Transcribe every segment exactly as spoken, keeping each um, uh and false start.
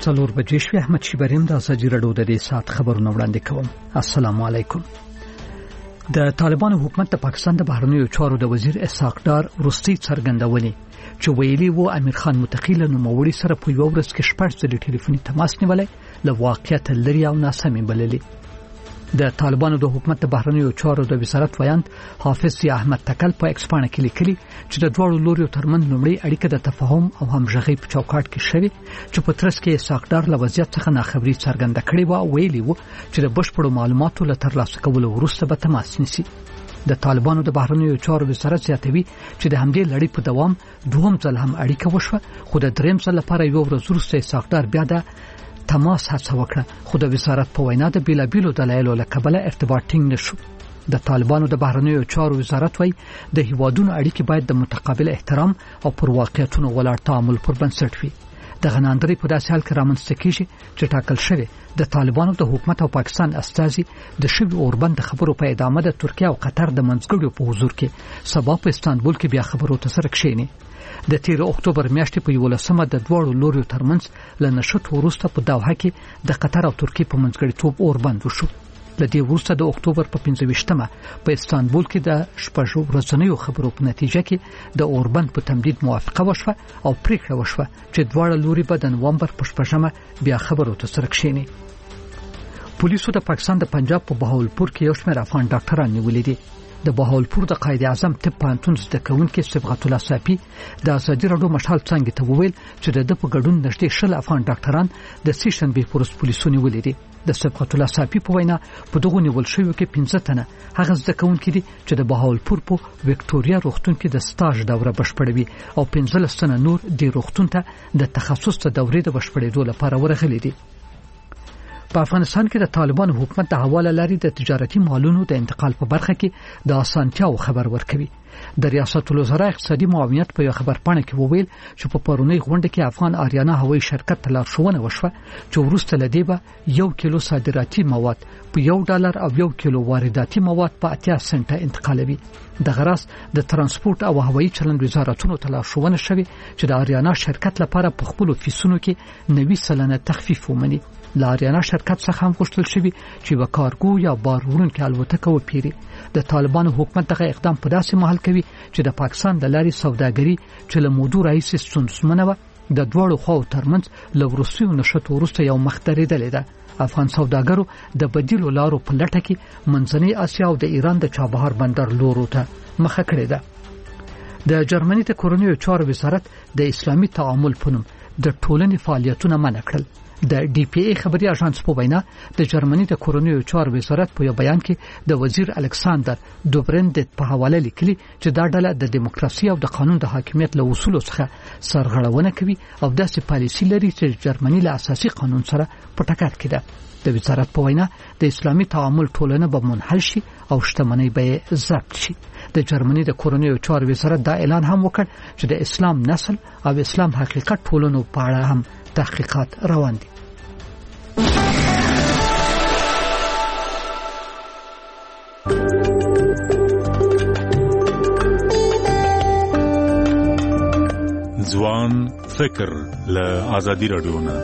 څلور بجې شوې. احمد شیبریم د ازادي راډیو د دې ساعت خبرونه وړاندې کوم. السلام علیکم. د طالبانو حکومت د پاکستان د بهرنیو چارو د وزیر اسحاق ډار وروستي څرګندونې چې ویلي وو امیر خان متقی له نوموړي سره په یو ورځ کې شپږ ځلې ټلیفوني تماس نیولی له واقعیت لري او ناسمې بللې. د طالبانو د حکومت د بهرنیو چارو د وزارت ویاند حافظ ضیا احمد تکل په ایکس پاڼه کې لیکلي چې د دواړو لوريو ترمنځ لومړی اړیکه د تفاهم او همغږۍ په چوکاټ کې شوې چې په ترڅ کې اسحاق ډار له وضعیت څخه ناخبري څرګنده کړې و او ویلي وو چې د بشپړو معلوماتو له ترلاسه کولو وروسته به تماس نیسي. د طالبانو د بهرنیو چارو وزارت زیاتوي چې د همدې لړۍ په دوام دوهم ځل هم اړیکه وشوه، خو د دریم ځل لپاره یو ورځ وروسته اسحاق ډار بیا د تماس هڅه وکړه، خو د وزارت په وینا د بیلابیلو دلایلو له کبله ارتباط ټینګ نشو. د طالبانو د بهرنیو چارو وزارت وايي د هیوادونو اړیکې باید د متقابل احترام او پر واقعیتونو ولاړ تعامل پر بنسټ وي. د غناندري په داسې حال کې رامنځته کیږي چې ټاکل شوی د طالبانو د حکومت او پاکستان استازي د شوی اوربند خبرو په ادامه د ترکیه او قطر د منځګړیو په حضور کې سبا په استانبول کې بیا خبرو ته سره کښیني. د تیر اکتوبر میاشتې په یولسمه د دوړو لوريو ترمنځ له نشټ وروسته په دوحه کې د قطر او ترکیه په منځګړیتوب اوربند وشو. له دې وروسته د اکتوبر په پنځه ویشتمه په استانبول کې د شپږو ورځنیو خبرو په نتیجه کې د اوربند په تمدید موافقه وشوه او پریکړه وشوه چې دواړه لوري به د نومبر په شپږمه بیا خبرو ته سره کښیني. پولیسو د پاکستان د پنجاب په بهاولپور کې یو شمېر افغان ډاکټران نیولي دي. د بهاولپور د قائد اعظم طب پوهنتون زده کوونکي صبغت الله صافي د ازادي راډیو مشال څنګه ته وویل چې د په ګډون نږدې شل افغان ډاکټران د سیشن به پورس پولیسو نیولي دي. د صبغت الله صافي په وینا په دغه نیول شویو کې پنځه تنه هغه زده کوونکي دي چې د بهاولپور په وکټوريا روغتون کې د سټاژ دوره بشپړوي او پنځه تنه نور د روغتون ته د تخصص ته دورې د بشپړېدو لپاره ورغلي دي. په افغانستان کې د طالبانو حکومت د حواله لري د تجارتي مالونو د انتقال په برخه کې د اسانتیاو خبر ورکوي. د ریاست الوزرا اقتصادي معاونیت په یو خبر پاڼه کې وویل چې په پرونی غونډه کې افغان آریانا هوایي شرکت ته لارښوونه وشوه چې وروسته لدی به یو کیلو صادراتي مواد په یو ډالر او یو کیلو وارداتي مواد په اتیا سنټه انتقالوي. د غراس د ترانسپورت او هوایي چلند وزارتونو ته لارښوونه شوه چې د آریانا شرکت لپاره په خپل فیسونو کې نوي سلنه تخفیف ومني. لاریانا شرکت څخه هم غوښتل شوی چې وکارګو یا بار وړونکو الوتکه وپیري. د طالبانو حکومت دغه اقدام په داسې محل کوي چې د پاکستان د لارې سوداګري چې له موضوع راځي ستونزمنه و د دوړو خو ترمنځ له وروستیو نشټ وروسته یو مخ درېدلې ده. افغان سوداګرو د بدیلو لارو په لټه کې منځنۍ اسیا او د ایران د چابهار بندر لورو ته مخه کړې ده. د جرمني د کورونیو چارو وزارت د اسلامي تعامل په نوم د ټولنې فعالیتونه منع کړل. د ډي پی ای خبري اژانس په وینا د جرمني د کورونیو چارو وزارت په یو بیان کې د وزیر الکساندر دوبرندت په حواله لیکلي چې دا ډله د دیموکراسي او د قانون د حاکمیت له اصولو څخه سرغړونه کوي او داسې پالیسي لري چې جرمني له اساسي قانون سره په ټکر کې ده. د وزارت په وینا د اسلامي تعامل ټولنه به منحل شي او شتمنۍ به ضبط شي. د جرمني د کورونیو چارو وزارت دا اعلان هم وکړ چې د اسلام نسل او اسلام حقیقت ټولنو په اړه هم تحقیقات روان دي. ځوان فکر له ازادي راډیو نه.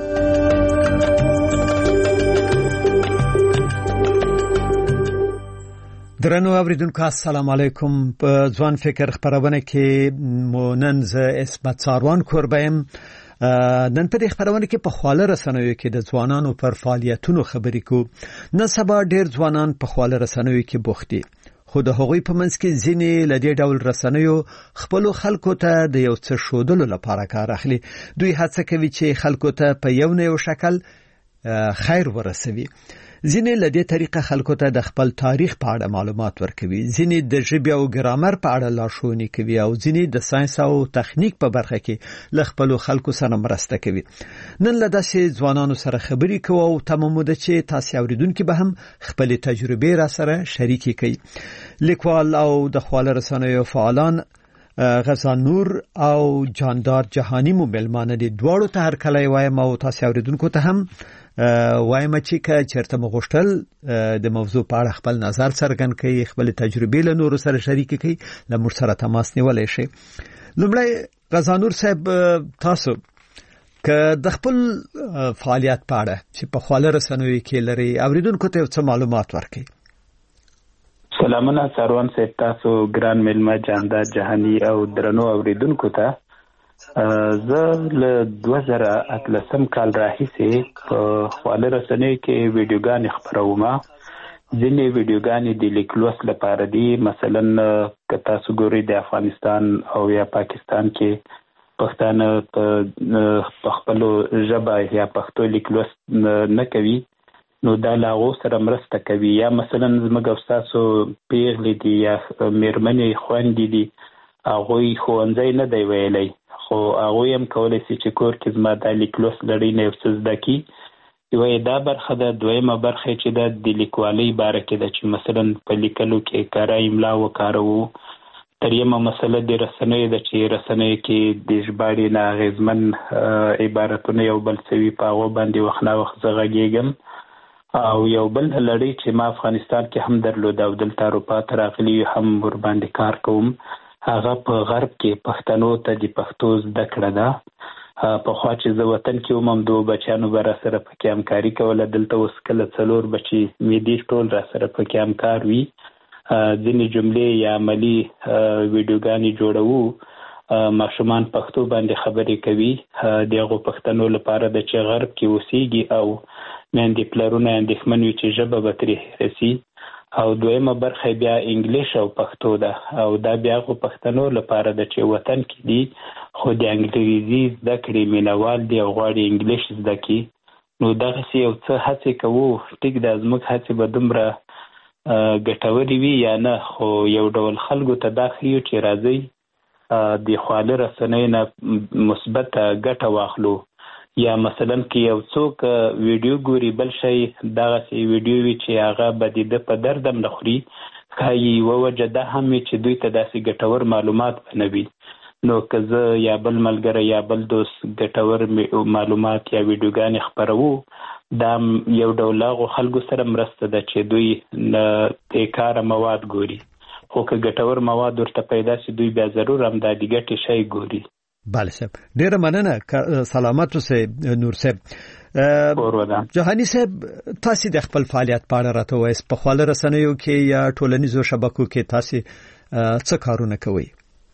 درنو اوریدونکو السلام علیکم. په ځوان فکر خبرونه کې مونږ ز اسمت ساروان کوربایم. نن په دې خبرونه کې په خواله رسنیو کې د ځوانانو پر فعالیتونو خبرې کو. نن سبا ډېر ځوانان په خواله رسنیو کې بوخت دي، خو د هغوی په منځ کې ځینې له دې ډول رسنیو خپل خلکو ته د یو څه ښودلو لپاره کار اخلي. دوی هڅه کوي چې خلکو ته په یو نه یو شکل خیر ورسوي. ځینې له دې طریقه خلکو ته د خپل تاریخ په اړه معلومات ورکوي، ځینې د ژبې او ګرامر په اړه لارښوونې کوي او ځینې د ساينس او تخنیک په برخه کې له خپل خلکو سره مرسته کوي. نن له داسې ځوانانو سره خبرې کوو او تمامو ده چې تاسو اوریدونکو به هم خپل تجربې را سره شریکې کړئ. لیکوال او د خواله رسنیو فعالان غزانور او جاندار جهانی مو ملمانه دي. دواړو ته هر کله وایم او تاسو اوریدونکو ته هم وایم چې که چیرته مغوښتل د موضوع په اړه خپل نظر څرګند کړئ، خپل تجربې له نورو سره شریک کړئ، له موږ سره تماس نیولای شئ. لومړی غزانور صاحب، تاسو که د خپل فعالیت په اړه چې په خواله رسنوي کې لري اوریدونکو ته څه معلومات ورکړي. سلامونه سروان صاحب، تاسو ګران ملما جاندار جهاني او درنو اوریدونکو ته. زه له دوه زره اتلسم کال راهیسې په خواله رسنوي کې ویډیوګانې خپروم. ځینې ویډیوګانې د لیکلوس لپاره دي، مثلا که تاسو ګورئ د افغانستان او یا پاکستان کې پښتانه په خپل ژبه یا پښتو لیکلوس نه کوي، نو دا له هغو سره مرسته کوي. یا مثلا زموږ او ستاسو پیغلې دي یا مېرمنې خویندې دي، هغوی ښوونځی نه دی ویلی، خو هغوی هم کولی شي چې کور کې زما دا لیکلوس لړۍ نه یو څه زده کړي. یوه یې دا برخه ده. دویمه برخه چې ده د لیکوالۍ باره کې ده، چې مثلا په لیکلو کې کره املا وکاروو. دریمه مسله د رسنیو ده، چې رسنیو کې د ژباړې نه اغېزمن عبارتونه یو بل څه وي، په هغو باندې وخت نا وخت زه غږېږم. او یو بل لړۍ چې ما افغانستان کې هم درلوده او دلته اروپا ته راغلي هم ورباندې کار کوم، هغه په غرب کې پښتنو ته د پښتو زده کړه ده. پخوا چې زه وطن کې وم هم دوه بچیانو به راسره پکې همکاري کوله، دلته اوس کله څلور بچي مې دي ټول راسره پکې همکار وي. ځینې جملې یا عملي ویډیوګانې جوړوو، ماشومان پښتو باندې خبرې کوي. د هغو پښتنو لپاره ده چې غرب کې اوسېږي او میندې پلرونه اندېښمن وي چې ژبه به ترې هېره سي. او دویمه برخه بیا انګلیش او پښتو ده، او دا بیا هغو پښتنو لپاره ده چې وطن کې دي خو د انګلیزي زده کړې مینوال دي او غواړي انګلیش زده کړي. نو دغسې یو څه هڅې کوو. ټیک ده، زموږ هڅې به دومره ګټورې وي یا نه، خو یو ډول خلکو ته دا ښیو چې راځئ د خواله رسنیو نه مثبت ګټه واخلو. یا مثلا که یو څوک ویډیو ګوري بل شی دغسې ویډیو وي چې هغه به د ده په درد هم نه خوري، ښایي یوه وجه دا هم وي چې دوی ته داسې ګټور معلومات به نه وي. نو که زه یا بل ملګری یا بل دوست ګټور معلومات یا ویډیوګانې خپروو، دا یو ډول هغو خلکو سره مرسته ده چې دوی نه بېکاره مواد ګوري، خو که ګټور مواد ورته پیدا شي دوی بیا ضرور هم دا د ګټې شی ګوري. بله صاحب، ډېره مننه. سلامت اوسئ نور صاحب. جهاني صاحب، تاسې د خپل فعالیت په اړه راته ووایئ. په خواله رسنیو کې یا ټولنیزو شبکو کې تاسې څه کارونه کوئ؟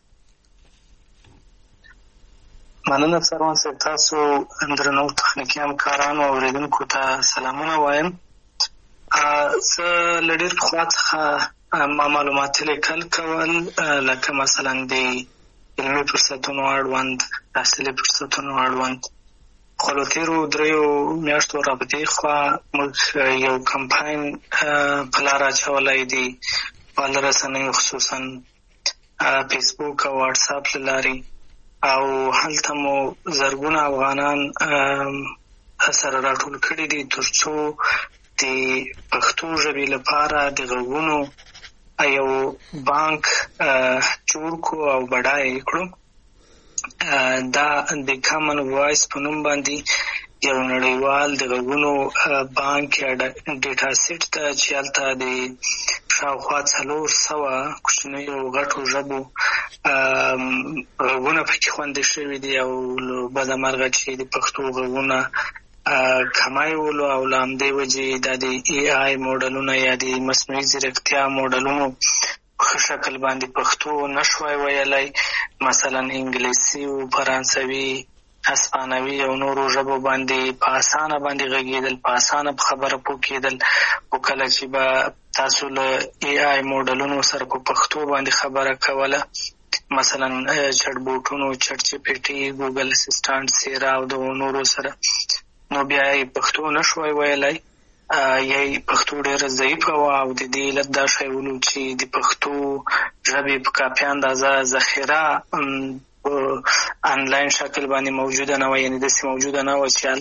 مننه سروان صاحب، تاسو درنو تخنیکي همکارانو او اوریدونکو ته سلامونه وایم. زه له ډېر پخوا څخه ما معلومات لیکل کول، لکه مثلا د علمي فرصتونو اړوند، تحصیلي فرصتونو اړوند. خو له تېرو دریو میاشتو رابطې خوا موږ یو کمپاین په لاره اچولی دی، خواله رسنیو خصوصا فیسبوک او واټساپ له لارې، او هلته مو زرګونه افغانان سره راټول کړي دي تر څو د پښتو ژبې لپاره د غږونو یو بانک جوړ کړو او بډایه کړو. دا د کامن وایس په نوم باندې یو نړیوال د غږونو بانک یا ډیټا سیټ ته چې هلته د شاوخوا څلور سوه کوچنیو غټو ژبو غږونه پکې خوندي شوي دي، او بده مرغه چې د پښتو غږونه کمای ولو، او له همدې وجې دا د ای آی موډلونه یا د مصنوعي ځیرکتیا موډلونو ښه شکل باندې پښتو نشوای ویلی، مثلا انګلیسي او فرانسوي، هسپانوي او نورو ژبو باندې په اسانه باندې غږېدل، په اسانه په خبره پوه کېدل. خو کله چې به تاسو له ای آی موډلونو سره په پښتو باندې خبره کوله، مثلا چټ بوټونو، چټ جی پی ټي، ګوګل اسسټنټ، سیرا او د نورو سره، نو بیا یې پښتو نشوای ویلی، یا یې پښتو ډېره ضعیفه وه. او د دې علت دا شی ولو چې د پښتو ژبې په کافي اندازه ذخیره په آنلاین شکل باندې موجوده نه وه، یعنې داسې موجوده نه وه چې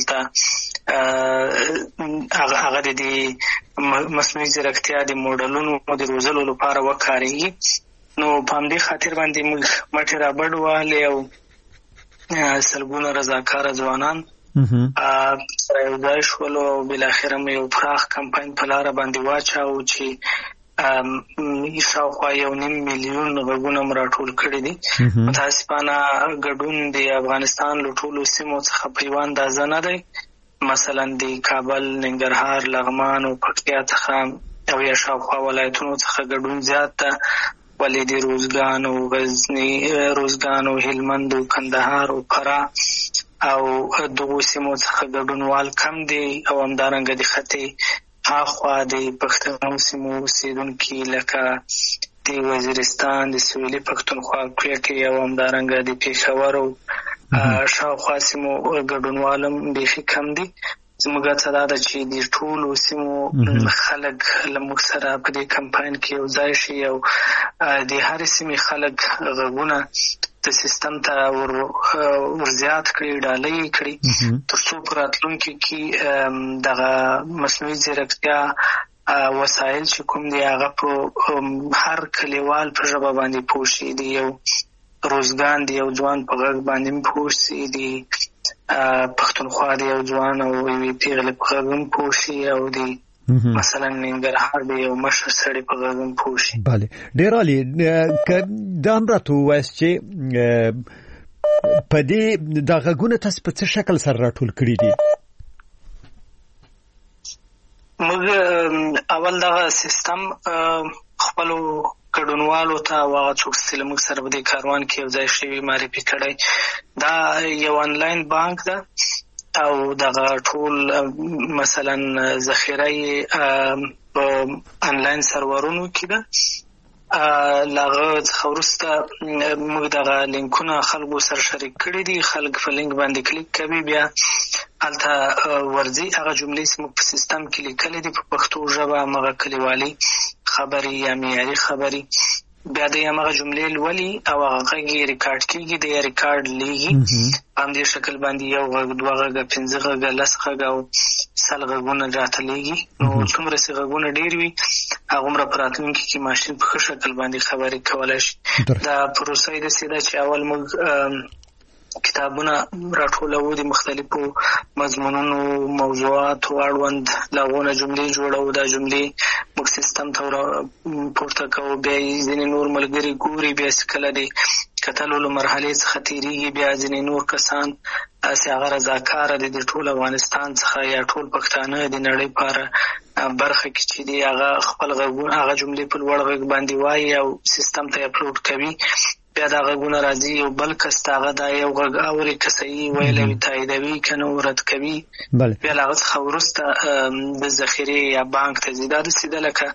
هلته هغه د دې مصنوعي ځیرکتیا د موډلونو د روزلو لپاره وکارېږي. نو په همدې خاطر باندې موږ مټې رابډ وهلې او سلګونه رضاکاره ځوانان سره یو ځای شولو، او بالاخره مې یو پراخ کمپاین په لاره باندې واچاوه چې شاوخوا یو نیم میلیون غږونه راټول کړي دي. متاسفانه ګډون د افغانستان له ټولو سیمو څخه په یو اندازه نه دی. مثلا د کابل، ننګرهار، لغمان او پکتیا څخه او یا شاوخوا ولایتونو څخه ګډون زیات ده، ولې د روزګان او غزنی روزګان او هلمند او کندهار او فراه او دغو سیمو څخه ګډونوال کم دي. او همدارنګه د ختې هاخوا د پښتنو سیمو اوسېدونکي لکه د وزیرستان، د سویلي پښتونخوا، کوټې او همدارنګه د پېښور او شاوخوا سیمو ګډونوال هم بیخي کم دي. زموږ هڅه دا ده چې د ټولو سیمو خلک له موږ سره په دې کمپاین کې یو ځای شي او د هرې سیمې خلک غږونه د سیستم ته ور زیات کړي، ډالۍ کړي، تر څو په راتلونکي کې دغه مصنوعي ځیرکتیا وسایل چې کوم دي هغه په هر کلیوال په ژبه باندې پوه شي، د یو روزګان د یو ځوان په غږ باندې پوه شي، د پښتونخوا د یو ځوان او یوې پیغلې په غږ هم پوه شي، او د مثلا ننګرهار د یو مشر سړي په غږ هم پوه شي. بله، ډېر عالي. دا هم راته ووایاست چې په دې دا غږونه تاسو په څه شکل سره راټول کړي دي؟ موږ اول دغه سیستم خپلو ګډونوالو ته او هغه څوک چې له موږ سره په دې کاروان کې یو ځای شوي معرفي کړی. دا یو انلاین بانک ده او دغه ټول مثلا ذخیره یې په انلاین سرورونو کې ده. لاغه څخه وروسته موږ دغه لینکونه خلکو سره شریک کړي دي. خلک په لینک باندې کلیک کوي، بیا هلته ورځي هغه جملې چې موږ په سیستم کې لیکلې دي په پښتو ژبه، همغه کلیوالي خبرې یا معیاري خبرې، بیا د همغه جملې لولي او هغه غږ یې ریکارډ کېږي، د یې ریکارډ لیږي. په همدې شکل باندې یو غږ، دوه غږه، پنځه غږه، لس غږه او سل غږونه راته لیږي. نو څومره چې غږونه ډېر وي هغومره په راتلونکي کې ماشین په ښه شکل باندې خبرې کولی شي. دا پروسه یې داسې ده چې اول موږ کتابونه راټولو، د مختلفو مضمونونو موضوعاتو اړوند لاغونه جملې جوړو. دا جملې موږ سیستم ته پورته کوو، بیا یې ځینې نور ملګري ګوري، بیا چې کله د کتلو له مرحلې څخه تېرېږي بیا ځینې نور کسان چې هغه رضاکاره دي د ټول افغانستان څخه یا ټول پښتانه د نړۍ په برخه کې چې دي هغه خپل غږونه هغه جملې په لوړ غږ باندې وایي او سیستم ته اپلوډ کوي. بیا دا غږونه راځي یو بل کس ته هغه دا یو غږ اوري، که صحیح ویلی تاییدوي که نه رد کوي. بیا له هغه څخه وروسته د ذخیرې یا بانک ته ځي. دا داسې ده لکه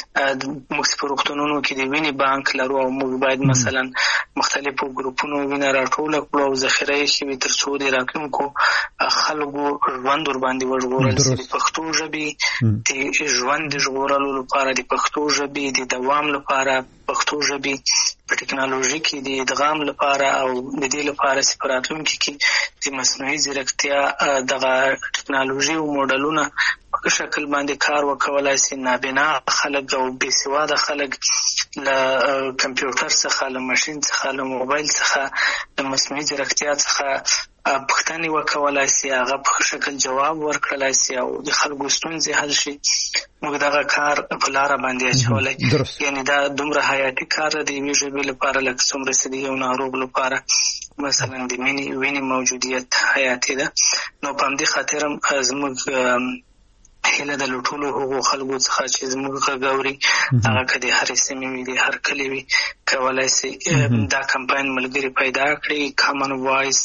موږ چې په روغتونونو کې د وینې بانک لرو او موږ باید مثلا مختلفو ګروپونو وینه راټوله کړو او ذخیره یې ښي وي تر څو د راتلونکو خلکو ژوند ورباندې وژغورل شي. د پښتو ژبې د ژوند د ژغورلو لپاره، د پښتو ژبې د دوام لپاره، پښتو ژبې په ټکنالوژي کې د ادغام لپاره او د دې لپاره چې په راتلونکي کې د مصنوعي ځیرکتیا دغه ټکنالوژي او موډلونه په شکل باندې کار وکولای شي. نابینا خلک او بې سواده خلک له کمپیوټر څخه، له ماشین څخه، له موبایل څخه، له مصنوعي ځیرکتیا څخه پوښتنې وکولای شي، هغه په شکل جواب ورکړلی شي او د خلکو ستونزې حل شي. موږ دغه کار په لاره باندې اچولی. یعنې دا دومره حیاتي کار دی د یوې ژبې لپاره لکه څومره چې د یو ناروغ لپاره مثلا د وینې موجودیت حیاتي ده. نو په همدې خاطر هم زموږ هیله د ټولو هغو خلکو څخه چې زموږ غږ اوري، هغه که د هرې سیمې وي، د هر کلي وي، کولی شي دا کمپاین ملګري پیدا کړي. کامن وایس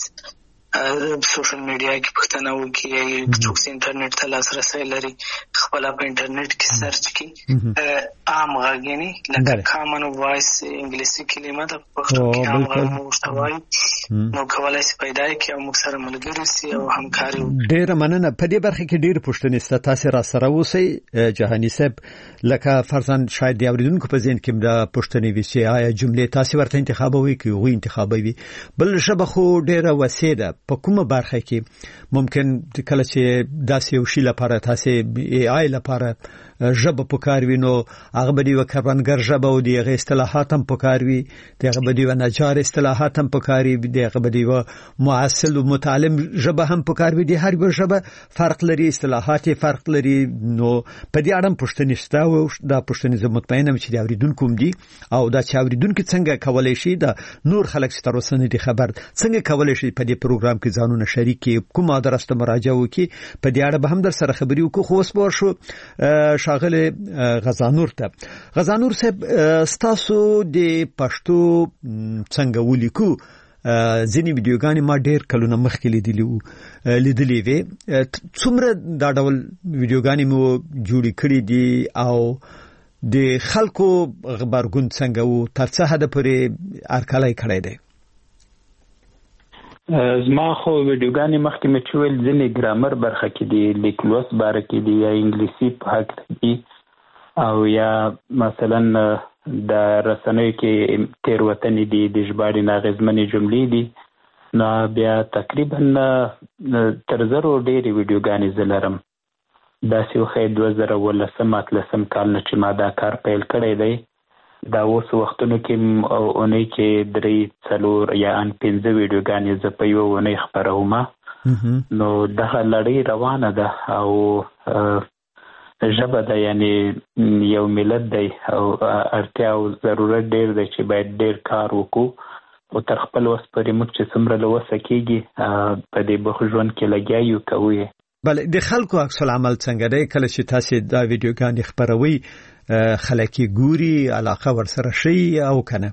سوشل میډیا کې پښتنه وکړي، یا څوک چې انټرنیټ ته لاسرسی لري خپله په انټرنیټ کې سرچ کړي عام غږ، یعنې لکه کامن وایس انګلیسي کلمه ده، په پښتو کې عام غږ موږ ورته وایو. نو کولی شي پیدا یې کړي او موږ سره ملګري شي او همکاري وکړي. ډېره مننه. په دې برخه کې ډېرې پوښتنې شته، تاسې را سره اوسئ جهاني صاحب. لکه فرضاً شاید د اورېدونکو په ذهن کې دا پوښتنې وي چې آیا جملې تاسې ورته انتخابوئ که هغوی انتخابوي؟ بل ژبه خو ډېره وسیع ده، په کومه برخه کې ممکن کله چې داسې یو شي لپاره تاسې ای آی لپاره ژبه پکار وي نو هغه به دی وکړنګر ژبه او دی غي اصطلاحات هم پکار وي دغه به دی و نجار اصطلاحات هم پکار وي دغه به دی و معاصل او متعلم ژبه هم پکار وي د هر یو ژبه فرق لري اصطلاحات فرق لري نو په دې اړه پښتني ستا او دا پښتني زه مطمئنم چې دا اوریدونکو هم دي او دا چې اوریدونکو څنګه کولای شي دا نور خلک چې تر اوسه نه دي خبر څنګه کولای شي په دې پروګرام کې ځانونه شریک کوم ادرس ته مراجعه وکړي په دې اړه به هم در سره خبري وکړو خو اوس به شو شاغله غزانور ته غزانور صاحب ستاسو د پښتو څنګه ولیکو ځینې ویډیوګانې ما ډېر کلونه مخکې لیدلې وو لیدلې وې څومره دا ډول ویډیوګانې مو جوړې کړې دي او د خلکو خبرګون څنګه وو تر څه حد پورې ارکلای کړی دی زما خو ویډیوګانې مخکې مې چویل ځینې ګرامر برخه کې دي لیکلوس باره کې دي یا انګلیسي په حق دي او یا مثلا د رسنیو کې تیروتنې دي د ژباړې ناغېزمنې جملې دي نو بیا تقریبا تر زرو ډېرې ویډیوګانې زه لرم داسې وښیي دوه زره اوولسم اتلسم کال نه چې ما دا کار پیل کړی دی دا اوس وختونو کې اونۍ کې درې څلور یا ان پنځه ویډیوګانې زه په یوه اونۍ خپروم نو دغه لړۍ روانه ده او ژبه ده یعنی یو ملت دی او اړتیا او ضرورت ډېر دی چې باید ډېر کار وکړو او تر خپل وس پورې موږ چې څومره له وسه کېږي په دې بخ ژوند کې لګیا یو کوو بله د خلکو عکس العمل څنګه دی کله چې تاسو دا ویډیوګانې خپروي خلک ګوري علاقه ورسره شي او کنه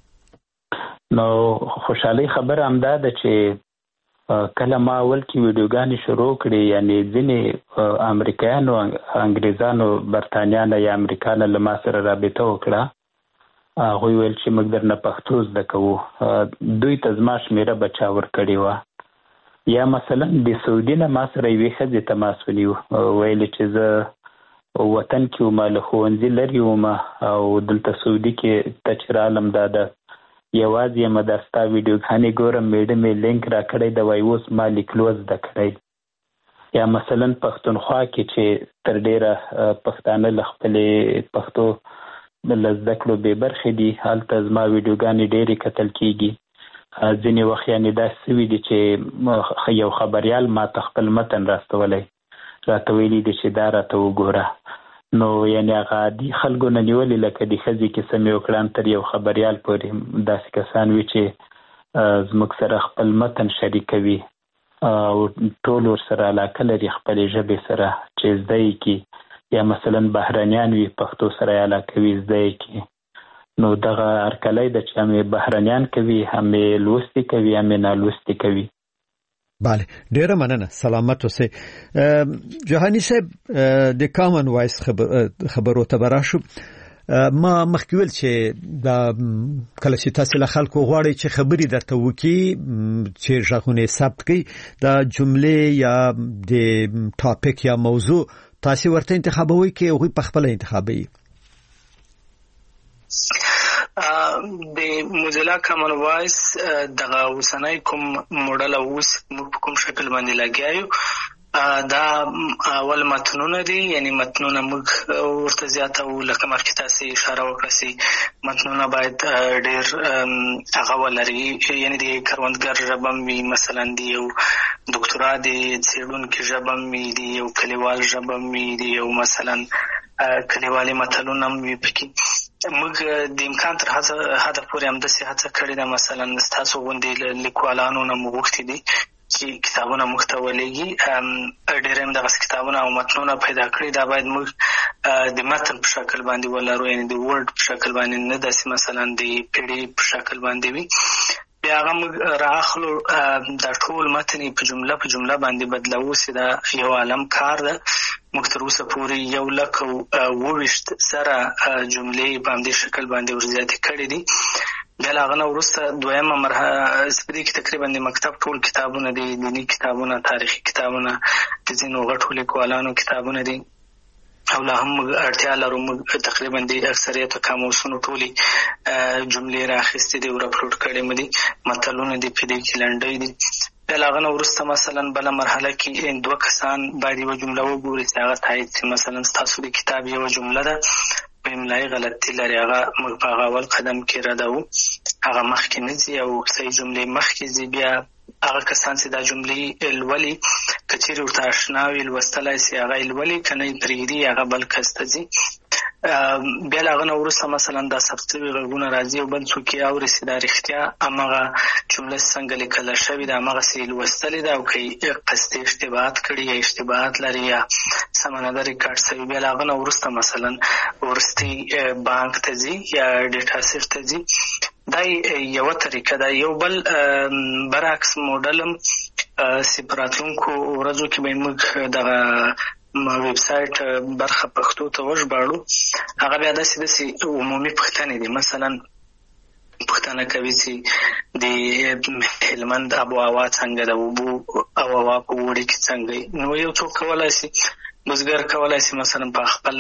نو خوشحالي خبر هم دا ده چې کله ما اول کې ویډیوګانې شروع کړې یعنی ځینې امریکایانو انګریزانو برتانیانو یا امریکانو له ما سره رابطه وکړه هغوی ویل چې موږ درنه پښتو زده کوو دوی ته زما شمېره به چا ورکړې وه یا مثلا د سعودي نه ما سره یوې ښځې تماس ونیو ویلې چې زه وطن کې وم له ښوونځي لرې وم او دلته سعودي کې ته چې رالم دا ده یوازې یم دا ستا ویډیوګانې ګورم میډم یې لینک را کړی د وایي اوس ما لیکلو زده کړی یا مثلا پښتونخوا کې چې تر ډېره پښتانه له خپلې پښتو له زده کړو بې برخې دي هلته زما ویډیوګانې ډېرې کتل کېږي ځینې وخت یعنې داسې سوي دي چې یو خبریال ما ته خپل متن راستولی راته ویلي دي چې دا راته وګوره نو یعنې هغه عادي خلکو نه نیولې لکه د ښځې کیسه مې وکړه تر یو خبریال پورې داسې کسان وي چې زموږ سره خپل متن شریکوي او ټول ورسره علاقه لري خپلې ژبې سره چې زده یې کړي یا مثلا بهرنیان وي پښتو سره یې علاقه وي زده یې کړي نو دغه هرکلی ده چې همې بهرنیان کوي همې لوستي کوي همې نالوستي کوي بله ډیره مننه سلامت اوسئ جهانی صاحب د کامن وایس خبرو ته براشو ما مخکې ویل چې دا کله چې تاسو له خلکو غواړئ چې خبري درته وکړي چې ژغونه ثبت کړي دا جملې یا د ټاپک یا موضوع تاسو ورته انتخابوي کې هغه په خپل انتخابي د موزیلا کامن وایس دغه وسنۍ کوم موډل اوس په کوم شکل باندې لګیایو دا اول متنونه دي یعنی متنونه موږ ورته زیاته او لکه مخکې تاسو اشاره وکړئ متنونه باید ډېر هغه ولري یعنی د کروندګر ژبه وي مثلا دی یو ډاکټرا دی څېړونکي ژبه وي دی یو کلیوال ژبه وي دی یو مثلا کلیوالي متلونه وي پکې موږ د امکان تر حده پورې همداسې هڅه کړې ده مثلا ستاسو غوندې لیکوالانو نه مو غوښتي دي چې کتابونه موږ ته ولېږي ډېر هم دغسې کتابونه او متنونه پیدا کړي دا باید موږ د متن په شکل باندې ولرو یعنې د ورډ په شکل باندې نه داسې مثلا د پی ډي په شکل باندې وي بیا هغه موږ رااخلو دا ټول متن په جمله په جمله باندې بدلوو چې دا یو عالم کار ده موږ تر اوسه پورې یو لک اوه ویشت سره جملې په همدې شکل باندې ورزیاتې کړي دي بیا له هغه نه وروسته دویمه مرحله په دې کې تقریبا د مکتب ټول کتابونه دي دیني کتابونه تاریخي کتابونه د ځینو غټو لیکوالانو کتابونه دي او لا هم اړتیا لرو موږ تقریبا د اکثریت قاموسونو ټولې جملې راخیستې دي او راپلوډ کړې مې دي متلونه دي په دې کې لنډۍ دي بلاغه ورسته مثلا بل مرحله کې دوه کسان باید یو جمله وګوري چې هغه تایید شي. مثلا تاسو د کتاب یو جمله ده په املایي غلطي لري، هغه موږ په اول قدم کې ردو، هغه مخکې نه ځي او صحیح جملې مخکې ځي. بیا هغه کسان چې دا جملې الولي کچېرې ورته آشنا وي لوستلی سي هغه الولي که نه یې پرېږدي هغه بل کس ته ځي. بیا له هغه نه وروسته مثلا دا ثبت شوي غږونه راځي او بل څوک یې اوري چې دا رښتیا همغه جمله څنګه لیکله شوې ده همغسې یې لوستلې ده او که یې قصدي اشتباهات کړي یا اشتباهات لري یا سمه نه ده ریکارډ شوي. بیا له هغه نه وروسته مثلا وروستي بانک ته ځي یا ډیټا سیټ ته ځي. دا یوه طریقه ده. یو بل برعکس موډل هم چې په راتلونکو ورځو کې به موږ دغه ویب سایټ برخه پښتو ته وژباړو، هغه بیا داسې داسې عمومي پوښتنې دي. مثلا پوښتنه کوي چې د هلمند آب و هوا څنګه ده، اوبو او هوا په اوړي کې څنګه. نو یو څوک کولی شي بزګر کولی شي مثلا په خپل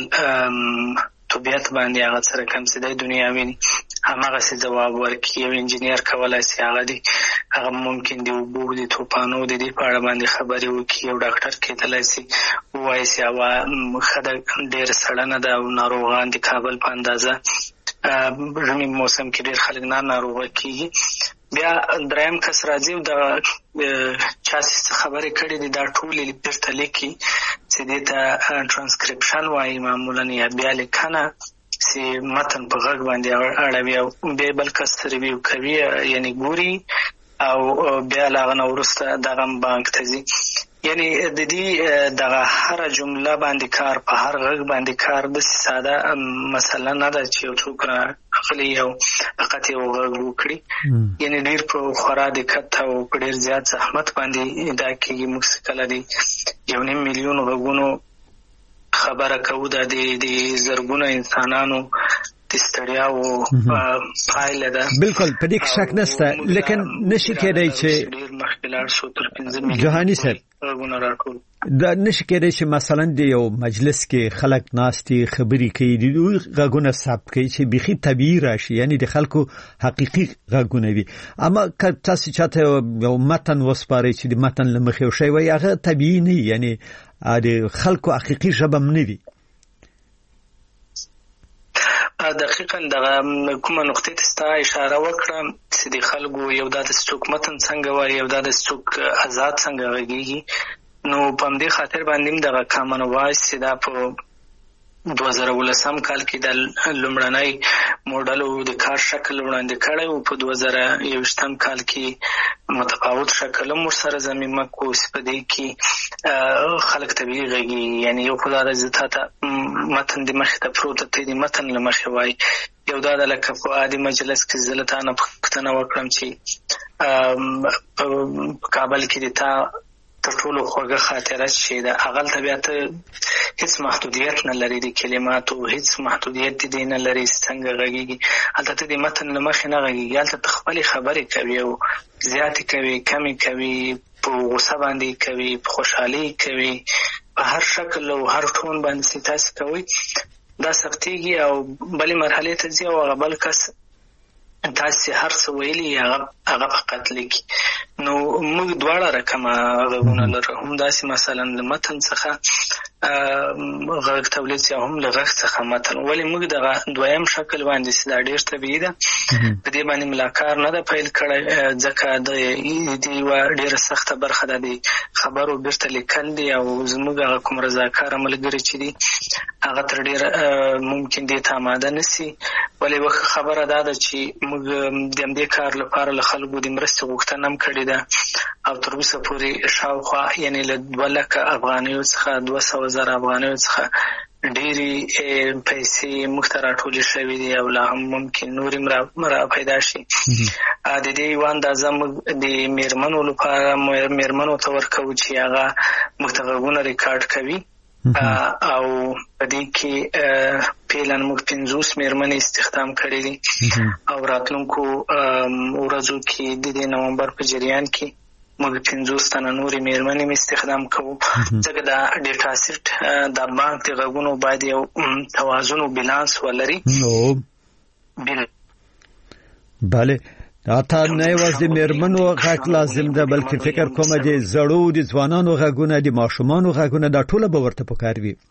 طبیعت باندې هغه سره کوم څه دی دنیا ویني همغسې ځواب ورکړي. یو انجینیر کولی شي هغه دی هغه ممکن د اوبو د طوفانو د دې په اړه باندې خبرې وکړي. یو ډاکټر کېدلی شي ووایي چې هوا ښه ده ډېره سړه نه ده او ناروغان د کابل په اندازه ژمي موسم کې ډېر خلک نه ناروغه کېږي. بیا دریم کس راځي او د چا چې خبرې کړې دي دا ټولې بېرته لیکي چې دې ته ټرانسکریپشن وایي معمولا، یا بیا لیکنه چې متن په غږ باندې اړوي او بیا بل کس ریویو کوي یعنی ګوري او بیا له هغه نه وروسته دغه بانک ته ځي. یعنی د دې دغه هره جمله باندې کار په هر غږ باندې کار داسې ساده مسله نه ده چې یو څوک راغلی او فقط یو غږ وکړي. یعنی ډېر په خورا دقت او په ډېر زیات زحمت باندې دا کېږي. موږ چې کله د یو نیم میلیون غږونو خبره کوو دا د زرګونه انسانانو د ستړیاو پایله ده. بالکل په دې کې شک نشته، لیکن نشي کېدای چې ډېر مخکې لاړ شو تر پنځه میلیون جهاني صاحب غږونه راټول. دا نشي کېدای چې مثلا د یو مجلس کې خلک ناستي خبرې کوي د دوی غږونه ثبت کوي چې بيخي طبيعي راشي، یعنی د خلکو حقيقي غږونه وي. اما که تاسو چاته یو متن وسپارئ چې د متن لمخې یو شی وي هغه طبيعي نه، یعنی د خلکو حقيقي ژبه نه وي. دقیقاً دغه کومه نقطې ته ستا اشاره وکړه چې د خلکو یو دا د څوک متن څنګه وایي یو دا د څوک آزاد څنګه غږیږي. نو په همدې خاطر باندې هم دغه کامن وایس چې دا په دوه زره ولسم کال کې د لومړنی موډل د کار شکل وړاندې کړی و، په دوه زره یوویشتم کال کې متفاوت شکل هم ورسره ضمیمه کړو چې په دې کې خلک طبیعي غږیږي. یعنی یو خو دا ده چې تا ته متن د مخې ته پروت ته د متن له مخې وایي، یو دا ده لکه په عادي مجلس کې زه له تا نه پوښتنه وکړم چې په کابل کې د تا تر ټولو خوږه خاطره چې ده هغلته بیا ته هیڅ محدودیت نه لري د کلماتو، هیڅ محدودیت د دې نه لري څنګه غږیږي. هلته ته د متن له مخې نه غږیږي، هلته ته خپلې خبرې کوي او زیاتې کوي کمې کوي، په غوسه باندې کوي، په خوشحالۍ کوي، په هر شکل او هر ټون باندې چې تاسو کوئ دا ثبتېږي او بلې مرحلې ته ځي او هغه بل کس تاسو هر څه ویلي هغه هغه فقط لیکي. نو موږ دواړه رقمه غږونه لرو، هم داسې مثلا له متن څخه غږ تولید یا هم له غږ څخه متن. ولې موږ دغه دویم شکل باندې چې دا ډېر طبیعي ده په دې باندې ملاکار نه ده پیل کړی، ځکه د دې یوه ډېره سخته برخه ده د خبرو بیرته لیکل دي او زموږ هغه کوم رضاکاره ملګري چې دي هغه تر ډېره ممکن دې ته آماده نه سي. ولې یوه خبره دا ده چې موږ د همدې کار لپاره له خلکو د مرستې غوښتنه هم کړې ده او تر اوسه پورې شاوخوا یعنې له دوه لکه افغانیو څخه دوه سوه زره افغانیو څخه ډېرې پیسې موږ ته راټولې شوې دي او لا هم ممکن نورې هم را پیدا شي. د دې یوه اندازه موږ د مېرمنو لپاره مېرمنو ته ورکوو چې هغه موږ ته غږونه ریکارډ کوي او په دې کې فعلا موږ پنځوس مېرمنې استخدام کړې دي او راتلونکو ورځو کې د دې نومبر په جریان کې موږ پنځوس تنه نورې مېرمنې هم استخدام کوو، ځکه دا ډیټا سیټ دا بانک د غږونو باید یو توازن او بیلانس ولري. بله اته نه یوازې میرمنو غږ لازم ده بلکې فکر کوم دي زړو دي ځوانانو غږونه دي ماشومانو غږونه دا ټول به ورته پکار وي.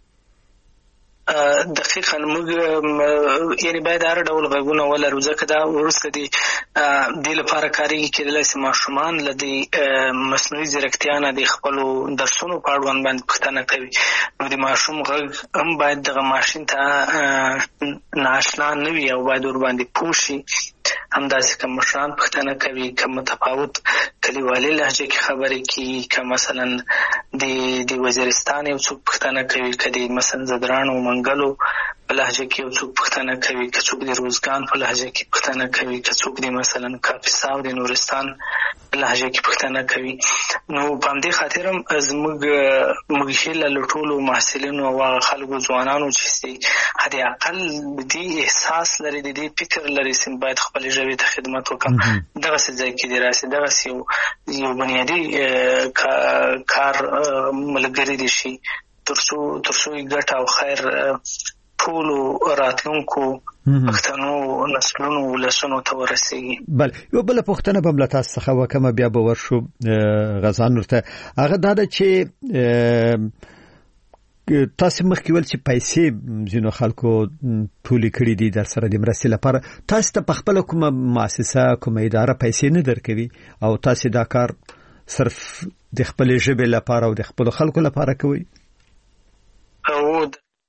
دقیقاً موږ یعنی باید هر ډول غږونه ولرو ځکه دا ورسته دي د لپاره کاریږي کېدلای شي ماشومان لدی مصنوعي ځیرکتیا نه د خپل درسونو په اړوند باندې پوښتنه کوي نو د ماشوم غږ هم باید دغه ماشین ته ناشنا نه وي او باید ور باندې پوه شي. همداسې که مشران پوښتنه کوي که متفاوت کلیوالي لهجه کې خبرې کوي که مثلا د د وزیرستان یو څوک پوښتنه کوي که د مثلا زدرانو منګلو په لهجه کې یو څوک پوښتنه کوي که څوک د روزګان په لهجه کې پوښتنه کوي که څوک د مثلا کاپیسا او د نورستان په لهجه کې پوښتنه کوي. نو په همدې خاطر هم زموږ موږ هیله له ټولو محصلینو او هغه خلکو ځوانانو چې حد اقل دې احساس لري د دې فکر لري چې باید خپل ژبې ته خدمت وکړم دغسې ځای کې دې راسي دغسې یو یو بنیادي کار ملګري دي شي تر څو تر څو یې ګټه او خیر ټولو راتلونکو پښتنو نسلونو ولسونو ته ورسیږي. بل یو بل پښتنه په ملت څخه وکمه بیا به ورشو غزان ورته هغه دا چې تاسو مخکې ول چې پیسې زینو خلکو ټولې کړې دي در سره د مرستې لپاره تاسو ته په خپل کومه مؤسسه کومه اداره پیسې نه درکوي او تاسو دا کار صرف د خپل ژبې لپاره او د خپل خلکو لپاره کوي؟ او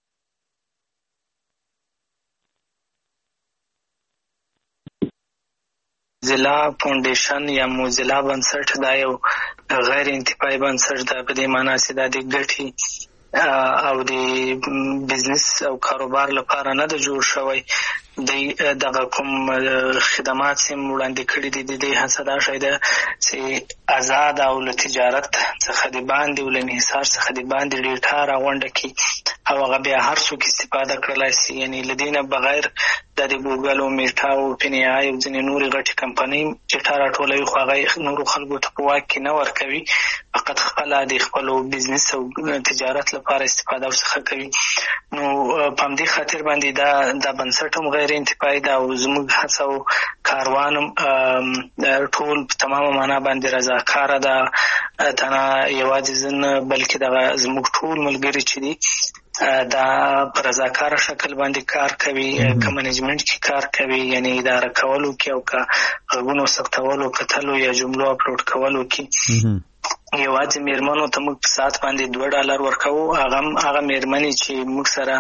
موزیلا فاونډیشن یا موزیلا بنسټ دا یو غیر انتفاعي بنسټ ده په دې معنی چې دا د ګټې او د بزنس او کاروبار لپاره نه ده جوړ شوی. د دغه کوم خدمات چې وړاندې کړي دي د دې هڅه دا شی ده چې آزاد او له تجارت څخه د باندې او له انحصار څخه د باندې ډیټا راغونډه کړي او هغه بیا هر څوک استفاده کړلی شي. یعنی له دې نه بغیر د ګوګل او میټا او پین ای آی او ځینې نورې غټې کمپنۍ ډیټا راټولوي خو هغه نورو خلکو ته په واک کې نه ورکوي فقط خپله د خپلو بزنس او تجارت لپاره استفاده ورڅخه کوي. نو په همدې خاطر باندې دا دا بنسټ هم غیر انتفاعي ده او زموږ هڅه او کاروان هم ټول په تمامه معنا باندې رضاکاره ده تنه یوازې زه نه بلکې دغه زموږ ټول ملګري چې دي دا په رضاکاره شکل باندې کار کوي که منیجمنټ کې کار کوي یعنی اداره کولو کې او که غږونو ثبتولو کتلو یا جملو اپلوډ کولو کې یوازې میرمنو ته موږ په ساعت باندې دوه ډالر ورکوو. هغه هغه میرمنې چې موږ سره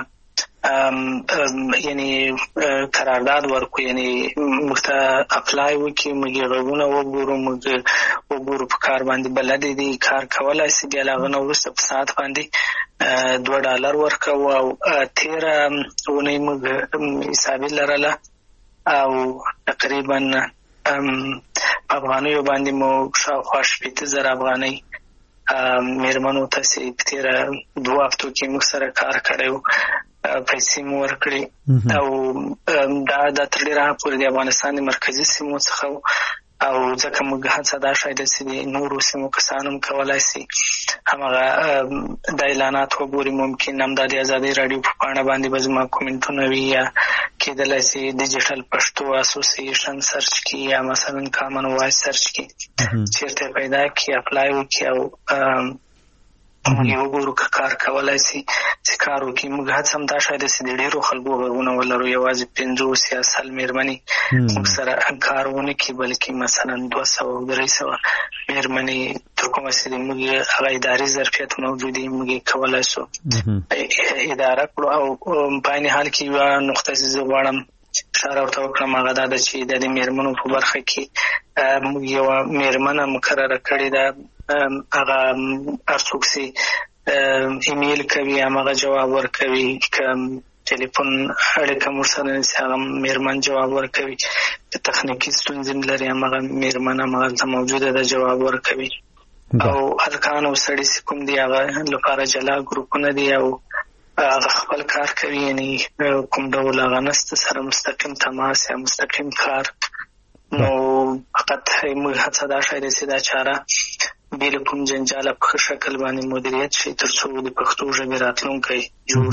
یعنی قرارداد ورکو یعنی موږ ته اپلای وکړي موږ یې غږونه وګورو موږ وګورو په کار باندې بلد دي کار کولی شي بیا له هغه نه وروسته په ساعت باندې دوه ډالر ورکوو او تېره اونۍ موږ حسابي لرله او تقریبا په افغانیو باندې مو شاوخوا شپېته زره افغانۍ میرمنو ته چې په تېره دوه هفتو کې موږ سره کار کړی و پیسې مو ورکړي او دا دا تر ډېره پورې د افغانستان د مرکزي سیمو څخه او ځکه موږ هڅه دا شی ده چې د نورو سیمو کسان هم کولی شي همغه دا اعلانات وګوري ممکن همدا د ازادۍ راډیو په پاڼه باندې به زما کومنټونه وي یا کېدلی شي ډیجیټل پښتو اسوسییشن سرچ کړي یا مثلا کامن وایس سرچ کړي چېرته پیدا کړي اپلای وکړي او موږ یې وګورو که کار کولی شي چې کار وکړي. موږ هڅه هم دا شی ده چې د ډېرو خلکو غږونه ولرو یوازې پنځوس یا سل میرمنې موږ سره کار ونه کړي بلکې مثلا دوه سوه درې سوه میرمنې تر کومه چې موږ هغه اداري ظرفیت موجود وي موږ یې کولی شو اداره کړو. او په عین حال کې یوه نقطه چې زه غواړم اشاره ورته وکړم هغه دا ده چې د دې میرمنو په برخه کې موږ یوه میرمنه مقرره کړې ده هغه هر څوک چې ایمیل کوي همغه جواب ورکوي که ټلیفون اړیکه ورسره نیسي هغه میرمن جواب ورکوي که تخنیکي ستونزې لري همغه میرمن همغلته موجوده ده جواب ورکوي. او هلکان او سړي چې کوم دي هغه لپاره جلا ګروپونه دي او هغه خپل کار کوي یعنی کوم ډول هغه نسته سره مستقیم تماس یا مستقیم کار. نو فقط موږ هڅه دا شی ده چې دا چاره بې له کوم جنجاله په ښه شکل باندې مدیریت شي تر څو د پښتو ژبې راتلونکی جوړ شي.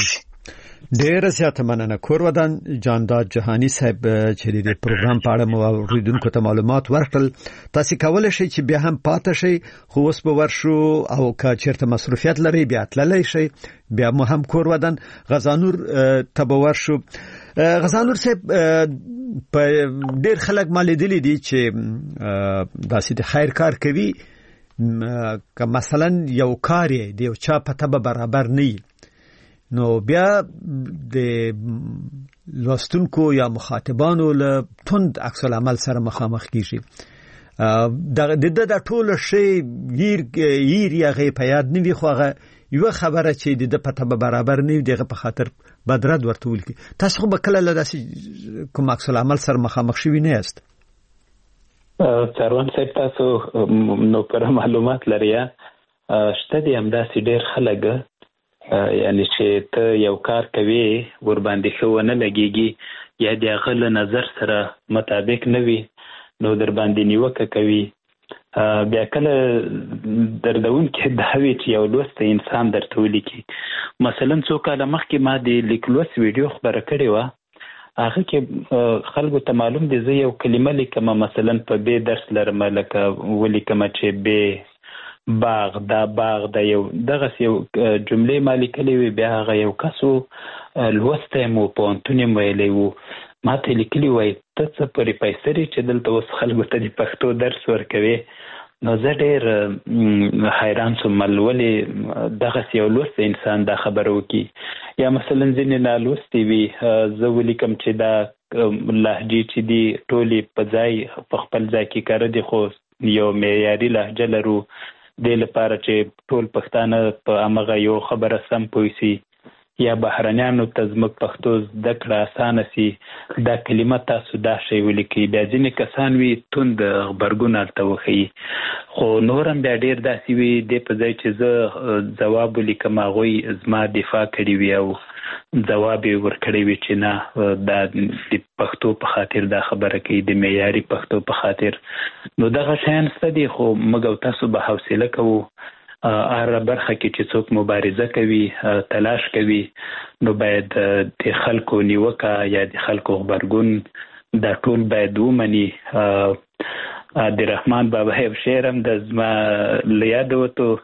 ډیر زیاته مننه. کورودان جانداد جهانی صاحب چې د پروګرام په اړه مو اوریدونکو ته معلومات ورکړل. تاسو کولای شئ چې بیا هم پاتې شئ، خو اوس به ورشو او که چیرته مصروفیت لري بیا تللی شئ، بیا مو هم کورودان غزانور ته به ورشو. غزانور صاحب په ډیر خلک مالیدلی دي چې داسې د خیر کار کوي، که مثلا یو کار دی یو چا پته به برابر نه، نو بیا د لوستونکو یا مخاطبانو له توند عکس العمل سره مخامخ کیږي. د د د ټول شی غیر غیر یا غي په یاد نه وي، خو هغه یو خبره چې د پته به برابر نه وي دغه په خاطر بدرد ورتول کی. تاسو خو به کله له داسې کوم عکس العمل سره مخامخ شوي نه یاست؟ څاروان صاحب تاسو نو پر معلومات لري شته دي همداسې ډېر خلک یعنی چې ته یو کار کوي ور باندې ښه ونه لګيږي یا د هغه له نظر سره مطابق نه وي نو در باندې نیوکه کوي. بیا کله دردونکې دا وي چې یو لوستی انسان درته ولیکي. مثلا څو کاله مخکې ما د لیکلوس ویډیو خبره کړې وه، هغه کې خلکو ته معلوم دي زه یو کلمه لیکم، مثلا په بې درس لرم، لکه ولیکم چې بې باغ دا باغ دا یو دغه یو جملې ما لیکلې وي، بیا هغه یو کسو لوستی مو پوهنتون یې ویلی وو، ما ته لیکلي وای ته څه پرې پیسرې چې دلته اوس خلکو ته د پښتو درس ورکوي. نو زه ډېر حیران شوم ولې دغسې یو لوستی انسان دا خبره وکړي. یا مثلا ځینې نالوستي وي، زه ولیکم چې دا لهجې چې دي ټولې په ځای په خپل ځای کې کاره دي، خو یو معیاري لهجه لرو دې لپاره چې ټول پښتانه په همغه یو خبره سم پوه سي، یا بهرنیانو ته زموږ پښتو زده کړه اسانه سي، دا کلمه تاسو دا شی ولیکئ. بیا ځینې کسان وي توند غبرګون هلته وښیي، خو نور هم بیا ډېر داسې وي دې په ځای چې زه ځواب ولیکم هغوی زما دفاع کړې وي او ځواب یې ورکړی وي چې نه دا د پښتو په خاطر دا خبره کوي، د معیاري پښتو په خاطر. نو دغه شیان شته دي، خو موږ او تاسو به حوصله کوو هره برخه کې چې څوک مبارزه کوي تلاش کوي نو باید د خلکو نیوکه یا د خلکو غبرګون دا ټول باید ومني. د رحمان بابا یو شعر هم د زما له یاده وتو،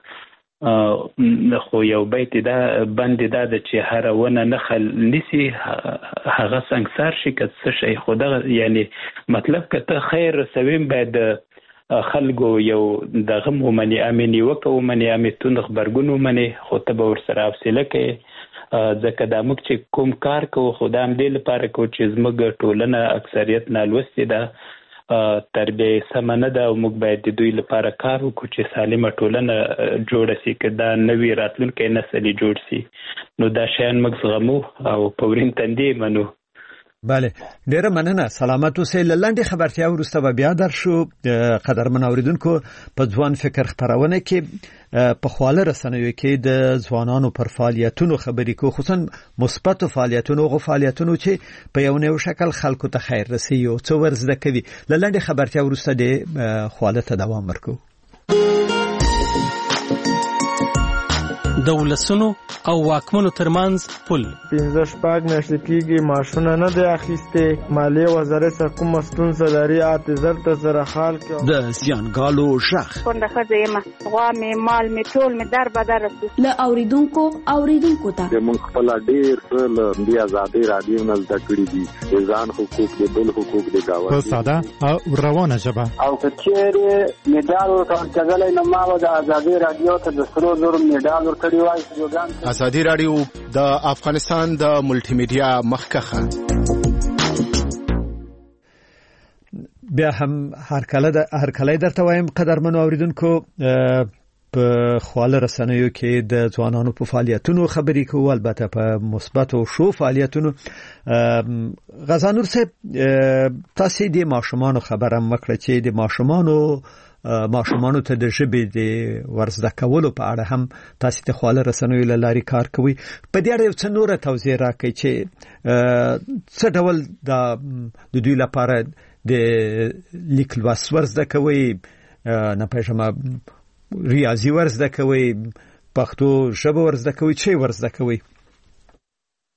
خو یو بیت دا بند دا ده چې هره ونه نخل نیسي هغه سنګسار شي که څه شي. خو دغه یعنی مطلب که ته خیر رسوي باید خلکو یو دغه ومني، امې نیوکه ومني، امې توند غبرګون ومني، خو ته به ورسره حوصله کوې. ځکه دا موږ چې کوم کار کوو خو دا همدې لپاره کوو چې زموږ ټولنه اکثریت نالوستې ده، تربیه سمه نه ده، او موږ باید د دوی لپاره کار وکړو چې سالمه ټولنه جوړه سي، که دا نوي راتلونکی نسل جوړ سي. نو دا شیان موږ زغمو او په ورین تندې منو. بله، ډیره مننه. سلامت اوسئ. لاندې خبرتیا وروسته به بیا درشو. قدرمن اوریدونکو، په ځوان فکر خبرونه کې په خواله رسنیو کې د ځوانانو پر فعالیتونو خبرې کوو، خصوصا مثبت فعالیتونو او فعالیتونو چې په یو نوو شکل خلکو ته خیر رسي او څو ورزده کوي. لاندې خبرتیا وروسته د خواله ته دوام ورکو. د ولسونو او واکمنو ترمنځ پل پنځه شپږ میاشتې کېږي معاشونه نه دی اخیستې، مالیې وزارت څخه کومه ستونزه لري اته زر ته سره حال کې. د زیانګالو شخ کونډه ښځه یم، غوا مې مال مې ټول مې در بدر رسي. له اوریدونکو اوریدونکو ته موږ خپل ډېر څه له دې ازادۍ رادیو نه زده کړي دي، د ځان حقوق د بل حقوق د گاونډي په ساده او روانه ژبه. او که چیرې میډال ورکړل نو ما د ازادۍ رادیو ته د سرو زرو میډال ورکړی وای. ازادي رادیو د افغانستان د ملټي میډیا مخکخه. بیا هم هر کله د هر کله درته وایم قدرمن اوریدونکو، په خواله رسنیو کې د ځوانانو په فعالیتونو خبرې کوو، البته په مثبت او شو فعالیتونو. غزانور صاحب، تاسو د ماشومانو خبره مکړه چې د ماشومانو ماشومانو ته د ژبې د ورزده کولو په اړه هم تاسو ته خواله رسنیو له لارې کار کوي. په دې اړه یو څه نور توضیح راکړئ چې څه ډول د دوی لپاره د لیک لوست ورزده کوي، نه پېژنم ریاضي ورزده کوي، پښتو ژبه ورزده کوي، چې ورزده کوي.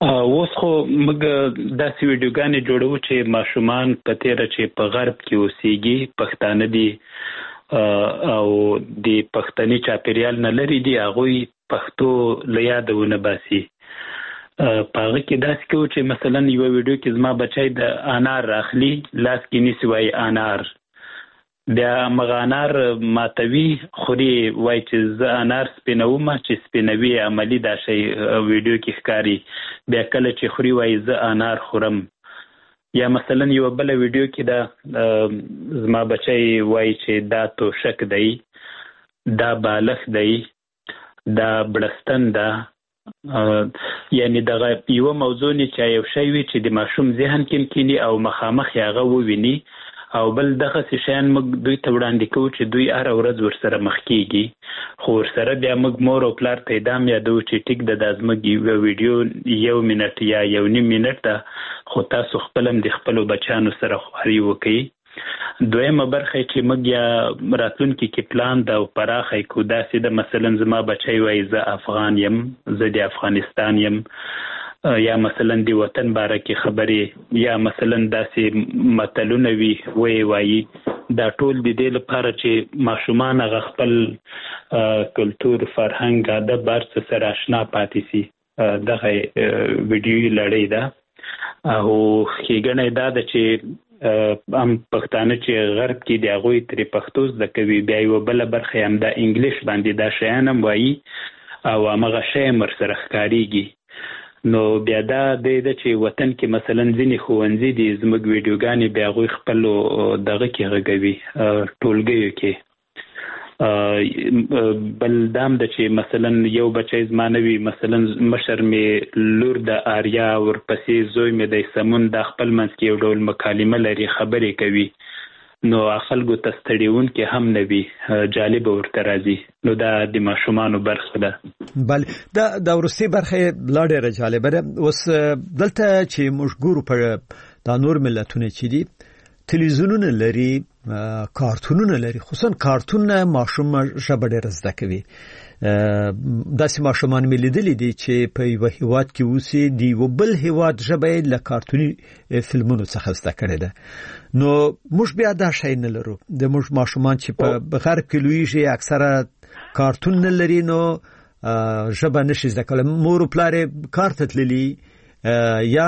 اوس خو موږ داسې ویډیوګانې جوړو چې ماشومان په تیره چې په غرب کې اوسېږي پښتانه دي او د پښتني چاپیریال نه لري دي هغوی پښتو له یاده ونه باسي. په هغه کې داسې کوو چې مثلا یوه ویډیو کې زما بچی د انار راخلي لاس کې نیسي وایي انار، بیا همغه انار ماتوي خوري وایي چې زه انار سپینوم چې سپینوي عملي دا شی ویډیو کې ښکاري، بیا کله چې خوري وایي زه انار خورم. یا مثلا یو بل ویډیو کې دا زما بچی وایي چې دا توشک دی، دا بالښت دی، دا بړستن ده. یعنی دغه یو موضوع نه چې یو شی وي چې د ماشوم ذهن کې کینی او مخامخ هغه وویني، او بل دغه شیان موږ دوی ته وړاندې کوو چې دوی هر ورځ ورسره مخ کیږي. خو ورسره بیا موږ مور او پلار ته دا یادو چې ټیک د دا زموږ یو ویډیو یو منټ یا یو نیم منټ ده، خو تاسو خپل هم د خپلو بچیانو سره خواري وکړئ. دویمه برخه چې موږ یا راتلونکي کې پلان ده او پراخه کړو داسې ده، مثلا زما بچی وایي زه افغان یم، زه د افغانستان یم، یا مثلا د وطن باره کې خبرې، یا مثلا داسې متلونه وي وایي وایي. دا ټول د دې لپاره چې ماشومان هغه خپل کلتور، فرهنګ، ادب هر څه سره اشنا پاتې سي. دغه ویډیو لړۍ ده او ښېګڼه دا ده چې هم پښتانه چې غرب کې د هغوی ترې پښتو زده کوي، بیا یوه بله برخه هم دا انګلیش باندې دا شیان هم وایي او همغه شی هم ورسره ښکارېږي. نو بیا دا دی ده چې وطن کې مثلا ځینې ښوونځي دي زموږ ویډیوګانې بیا هغوی خپلو دغه کې غږوي، ټولګیو کې. بل دام ده چې مثلا یو بچی زما نه وي، مثلا مشر مې لور د آریا، ورپسې زوی مې د سمون، دا خپل منځ کې یو ډول مکالمه لري، خبرې کوي، نو خلکو ته ستړیونکې هم نه وي، جالبه ورته راځي. نو دا د ماشومانو برخه ده. بله دا د وروستۍ برخه لا ډېره جالبه ده. اوس دلته چې موږ ګورو په دا نور ملتونه چې دي تلویزیونونه لري، کارتونونه لري، خصوصا کارتون ماشوم ژبه ډېره زده کوي. داسې ماشومان مې لیدلي دي چې په یوه هیواد کې اوسي، د یوه بل هیواد ژبه یې له کارتوني فلمونو څخه زده کړې ده. نو موږ بیا دا شی نه لرو. د موږ ماشومان چې په غرب کې لویږي اکثره کارتون نه لري، نو ژبه نشي زده کولی. مور او پلار یې کار ته تللي یا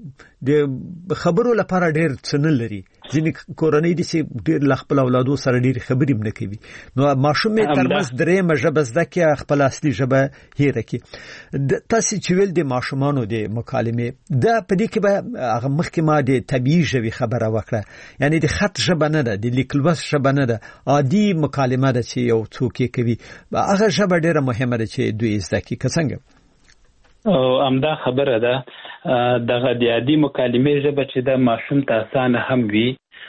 د خبرو لپاره ډېر څه نه لري. ځینې کورنۍ دي چې ډېر له خپل اولادو سره ډېرې خبرې هم نه کوي، نو ماشوم یې ترمنځ درېیمه ژبه زده کړي، خپل اصلي ژبه هېره کړي. تاسې چې ویل د ماشومانو د مکالمې دا په دې کې به هغه مخکې ما د طبیعي ژبې خبره وکړه، یعنی د خط ژبه نه ده، د لیک لوست ژبه نه ده، عادي مکالمه ده چې یو څوک یې کوي. هغه ژبه ډېره مهمه ده چې دوی زده کړي. که څنګه؟ او همدا خبره ده، دغه د عادي مکالمې ژبه چې ده ماشوم ته اسانه هم وي،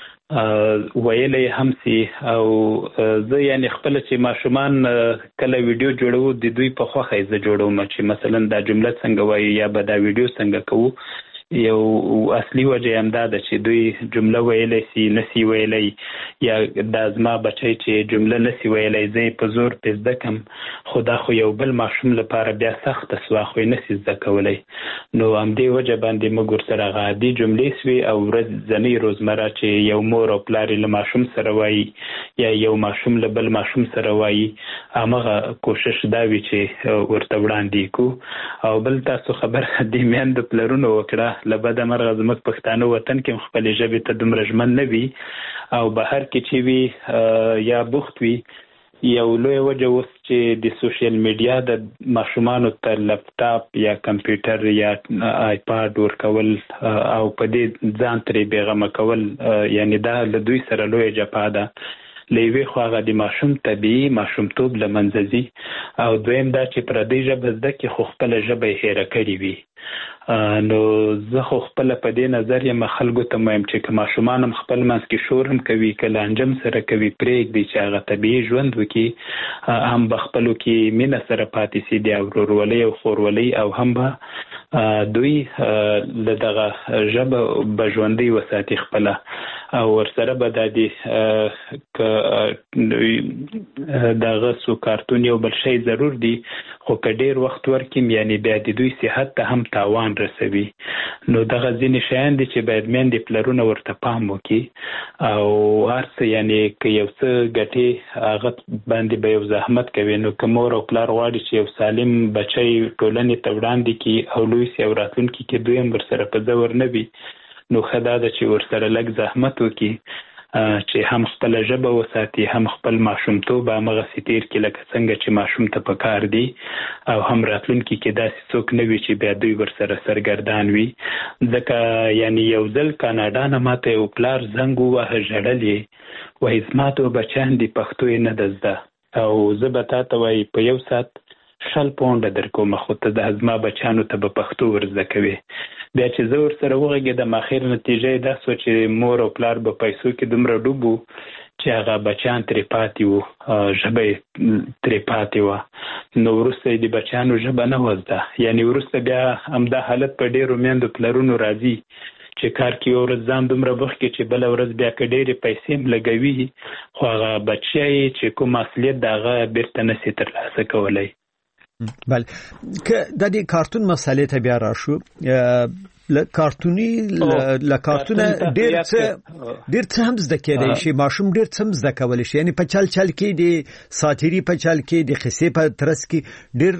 ویلی هم سي. او زه یعنی خپله چې ماشومان کله ویډیو جوړو د دوی په خوښه یې زه جوړوم چې مثلا دا جمله څنګه وایي یا به دا ویډیو څنګه کوو. یو اصلي وجه هم دا ده چې دوی جمله ویلی سي نسی ویلی، یا دا زما بچی چې جمله نسی ویلی زه یې په زور پې زده کم، خو دا خو یو بل ماشوم لپاره بیا سخته سوه، خو یې نسی زده کولی. نو همدې وجه باندې موږ ورسره هغه عادي جملې سوي او ورځنۍ روزمره چې یو مور او پلار یې له ماشوم سره وایي یا یو ماشوم له بل ماشوم سره وایي، همغه کوشش دا وي چې ورته وړاندې کړو. او بل تاسو خبر د میندو پلرونو وکړه، له بده مرغه زموږ پښتانه وطن کې هم خپلې ژبې ته دومره ژمن نه وي، او بهر کې چې وي یا بوخت وي. یو لوی وجه اوس چې د سوشل میډیا د ماشومانو ته لپټاپ یا کمپیوټر یا آیپاډ ورکول او په دې ځان ترې بېغمه کول، یعنی دا له دوی سره لویه جفا ده. له یوې خوا هغه د ماشوم طبیعي ماشومتوب له منځه ځي، او دویم دا چې پردۍ ژبه زده کړي خو خپله ژبه یې هېره کړې وي. نو زه خو خپله په دې نظر یم خلکو ته وایم چې که ماشومان هم خپل منځ کې شور هم کوي، که لانجه سره کوي، پرېږدي چې هغه طبیعي ژوند وکړي، هم به خپلو کې مینه سره پاتې سي، د ورورولۍ او خورولۍ، او هم به دوی له دغه ژبه به ژوندۍ وساتي خپله. او ورسره به د دې ک دغه سو کارتون یو بل شی ضرور دی خو که ډیر وخت ورکیم یعنی بیا د دوی صحت ته هم تاوان رسوي نو دغه ځینې شیان دي چې باید میندې پلرونه ورته پام وکړي او هر څه یعنی که یو څه ګټې هغه باندې به یو زحمت کوي نو که مور او پلار غواړي چې یو سالم بچی ټولنې ته وړاندې کړي او لوی سي او راتلونکي کې دوی هم ورسره په زور نه وي نو ښه دا ده چې ورسره لږ زحمت وکړي چې هم خپل ژبه وساتي هم خپل ماشومتوب همغسې تیر کړي لکه څنګه چې ماشوم ته پکار دي او هم راتلونکي کې داسې څوک نه وي چې بیا دوی ورسره سرګردان وي ځکه یعنی یو ځل کاناډا نه ماته یو پلار زنګ ووهه ژړل یې وایي زما تو بچیان دي پښتو یې نه ده زده او زه به تا ته وایي په یو ساعت شل پونډه درکوم خو ته د زما بچیانو ته به پښتو ورزده کوې بیا چې زه ورسره وغږېدم اخر نتیجه یې دا سوه چې مور او پلار به پیسو کې دومره ډوب وو چې هغه بچیان ترې پاتې وو ژبه یې ترې پاتې وه نو وروسته یې د بچیانو ژبه نه وه زده یعنې وروسته بیا همدا حالت په ډېرو میندو پلرونو راځي چې کار کې یو ورځ ځان دومره بوخت کړي چې بله ورځ بیا که ډېرې پیسې هم لګوي خو هغه بچی چې کوم اصلیت د هغه بیرته نسي ترلاسه کولی بله که د دې کارتون مسئلې ته بیا راشو کارتونی ل کارتونه ډیر څه ډیر څه هم زده کېدای شي ماشوم ډیر څه زده کولای شي یعنی په چل چل کې د ساتيري په چل کې د خسې په ترس کې ډیر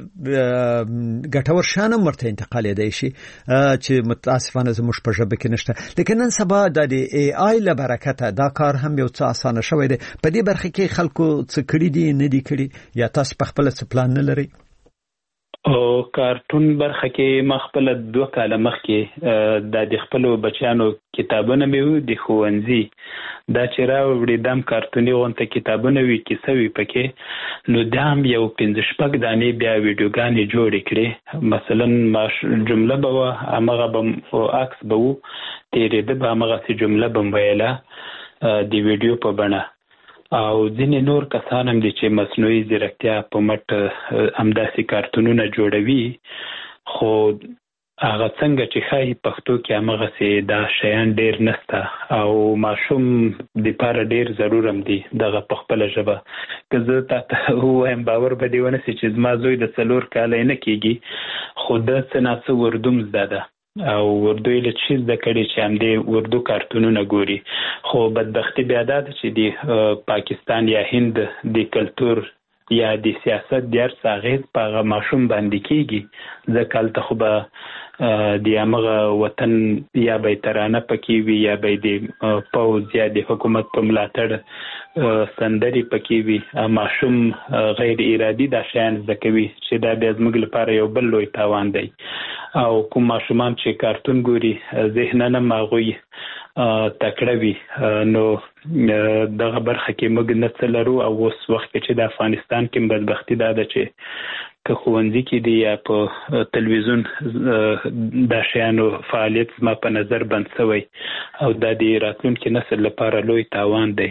ګټور شانه مرته انتقال دی شي چې متاسفانه زموږ په ژبه کې نشته لیکن نن سبا د ای آی له برکته دا کار هم یو څه اسانه شوی دی په دې برخه کې خلکو څه کړی دي نه دي کړی یا تاسو په خپل څه پلان نه لري او کارتون برخه کې مخبل دوه کاله مخکې د خپل بچیانو کتابونه مې وو د ښوونځي دا چې راوړي دم کارتوني غونته کتابونه وی کیسه وی پکې نو دام یو پنځه شپږ دانې بیا ویډیوګانې جوړې کړې مثلا جمله به هغه به عکس به وو تیرې د هغه جمله به ویله د ویډیو په بڼه او ځینې نور کسان هم دي چې مصنوعي ځیرکتیا په مټ همداسې کارتونونه جوړوي خو هغه څنګه چې ښایي پښتو کې همغسې دا شیان ډېر نسته او ماشوم دپاره ډېر ضرور هم دي دغه په خپله ژبه که زه تا ته ووایم باور به دې ونه سي چې زما زوی د څلور کاله یې نه کېږي خو ده څه ناڅه اردو زده ده او اردو یې له چیز د کړي چې همدې اردو کارتونونه ګوري خو بدبختي بیا دا ده چې د پاکستان یا هند د کلتور یا د سیاست د هر څه اغېز په هغه ماشوم باندې کېږي ځکه هلته خو به د همغه وطن یا به یې ترانه پکې وي یا به یې د پوځ یا د حکومت په ملاتړ سندرې پکې وي ماشوم غیر ارادي دا شیان زده کوي چې دا بیا زموږ لپاره یو بل لوی تاوان دی او کوم ماشومان چې کارتون ګوري ذهناً هم هغوی تکړه وي نو دغه برخه کې موږ نه څه لرو او اوس وخت کې چې د افغانستان کې بدبختي دا ده چې که ښوونځي کې دی یا په تلویزیون دا شیانو فعالیت زما په نظر بند شوی او دا د راتلونکي نسل لپاره لوی تاوان دی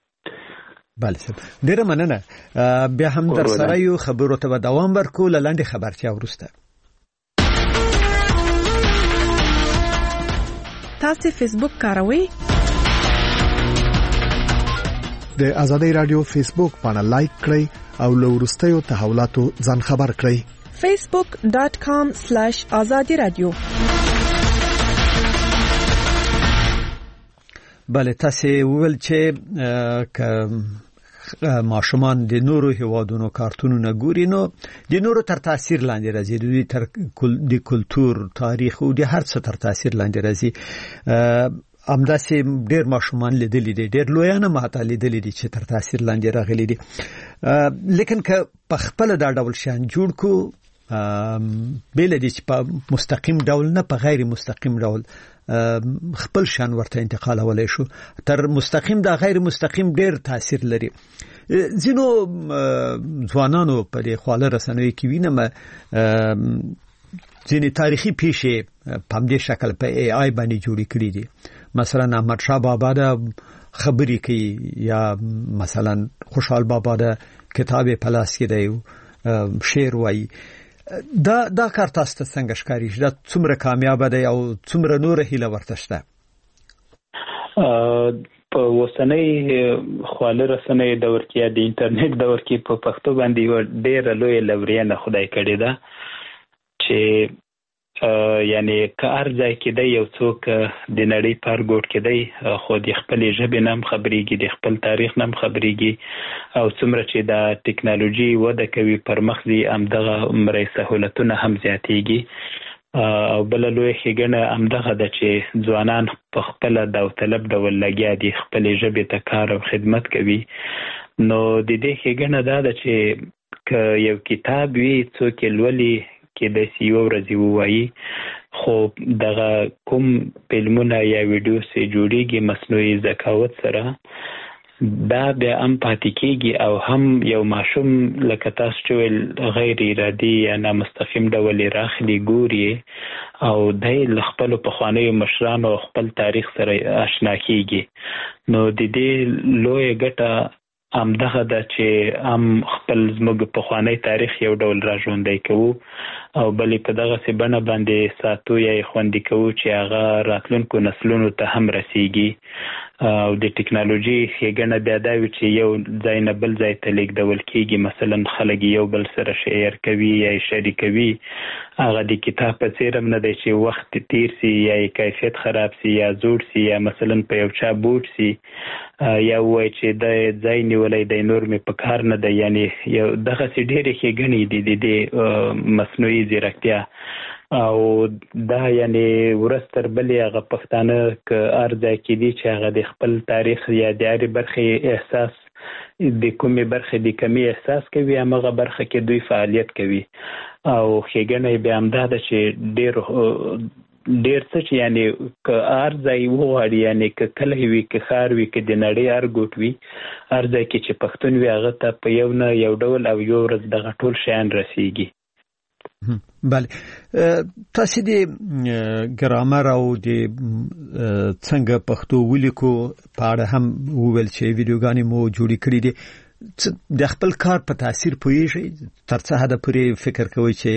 بله ډیره مننه بیا هم در سره یو خبرو ته دوام ورکو لاندې خبرتیا ورسته تاسو فیسبوک کاروئ د آزادۍ رادیو فیسبوک باندې لایک کړئ او له وروستیو تحولاتو ځان خبر کړئ facebook dot com slash azadi radio بله تاسو ویل چې ک ماشومان د نورو هیوادونو کارتونونه ګوري نو د نورو تر تاثیر لاندې راځي د تر د کلچر تاریخ او د هر څه تر تاثیر لاندې راځي امداسې ډېر ماشومان لیدلې دي ډېر لویانه ماته لیدلې دي چې تر تاثیر لاندې راغلي دي لیکن که په خپل دا ډول شان جوړ کو بل دي چې په مستقیم ډول نه په غیر مستقیم ډول خپل شان ورته انتقال ولای شو تر مستقیم دا غیر مستقیم ډېر تاثیر لري ځینو ځوانانو په دې خواله رسنوي کې وینم ځینې تاریخي پیښې په دې شکل په ای آی باندې جوړې کړې دي مثلا احمد شاه بابا دا خبرې کوي یا مثلا خوشحال بابا دا کتاب پلاس کې دی شعر وایي دا دا کار تاسو څنګه ښکاري دا څومره کامیاب دی او څومره نور هیله ورته شته په وسنۍ خواله رسنۍ دور کې د انټرنیټ دور کې په پښتو باندې ډېر لوی لورینه خدای کړی ده چې یعنی کار ځای کې دی یو څوک د نړۍ پر ګوټ کې دی خو د خپل ژبې نام خبرېږي د خپل تاریخ نام خبرېږي او څومره چې د ټیکنالوژي وده کوي پرمخ ځي همدغه عمرې سهولتونه هم زیاتېږي او بل لوی ښېګڼه همدغه ده چې ځوانان په خپل داوطلب ډول لګیا دي خپل ژبې ته کار او خدمت کوي نو د دې ښېګڼه دا ده چې که یو کتاب وي څوک یې لولي کې د یوه ورځې ووایي خو دغه کوم فلمونه یا ویډیو سې جوړیږي مصنوعي ذکاوت سره دا بیا هم پاتې کېږي او هم یو ماشوم لکه تاسو چې ویل غیر ارادي یا نامستقیم ډول یې راخلي ګوري او دی له خپلو پخوانیو مشرانو او خپل تاریخ سره اشنا کېږي نو د دې لویه ګټه همدغه ده چې هم خپل زموږ پخوانی تاریخ یو ډول را ژوندی کوو او بلې په دغسې بڼه باندې ساتو یا یې خوندي کوو چې هغه راتلونکو نسلونو ته هم رسیږي او د ټیکنالوژي ښېګڼه بیا دا وي چې یو ځای نه بل ځای ته لیږدول کېږي مثلا خلک یو بل سره شیر کوي یا یې شریکوي هغه د کتاب په څېر هم نه دی چې وخت تیر سي یا یې کیفیت خراب سي یا زوړ سي یا مثلا په یو چا بوټ سي یا ووایي چې د ځای نیولی دی نور مې په کار نه دی یعنې یو دغسې ډېرې ښېګڼې دي د دې مصنوعي ځیرکتیا او دا یعنی ورځ تر بلې هغه پښتانه که هر ځای کې دي چې هغه د خپل تاریخ یا د هرې برخې احساس د کومې برخې د کمی احساس کوي همغه برخه کې دوی فعالیت کوي او ښېګڼه یې بیا همدا ده چې ډېر ډېر څه چې یعنی که هر ځای وغواړي یعنی که کلی وي که ښار وي که د نړۍ هر ګوټ وي هر ځای کې چې پښتون وي هغه ته په یو نه یو ډول او یو ورځ دغه ټول شیان رسیږي بله تاسو د ګرامر او د څنګه پښتو ولیکو په اړه هم وویل چې ویډیوګانې مو جوړې کړې دي د خپل کار په تاثیر پوهیږئ تر څه حده پورې فکر کوئ چې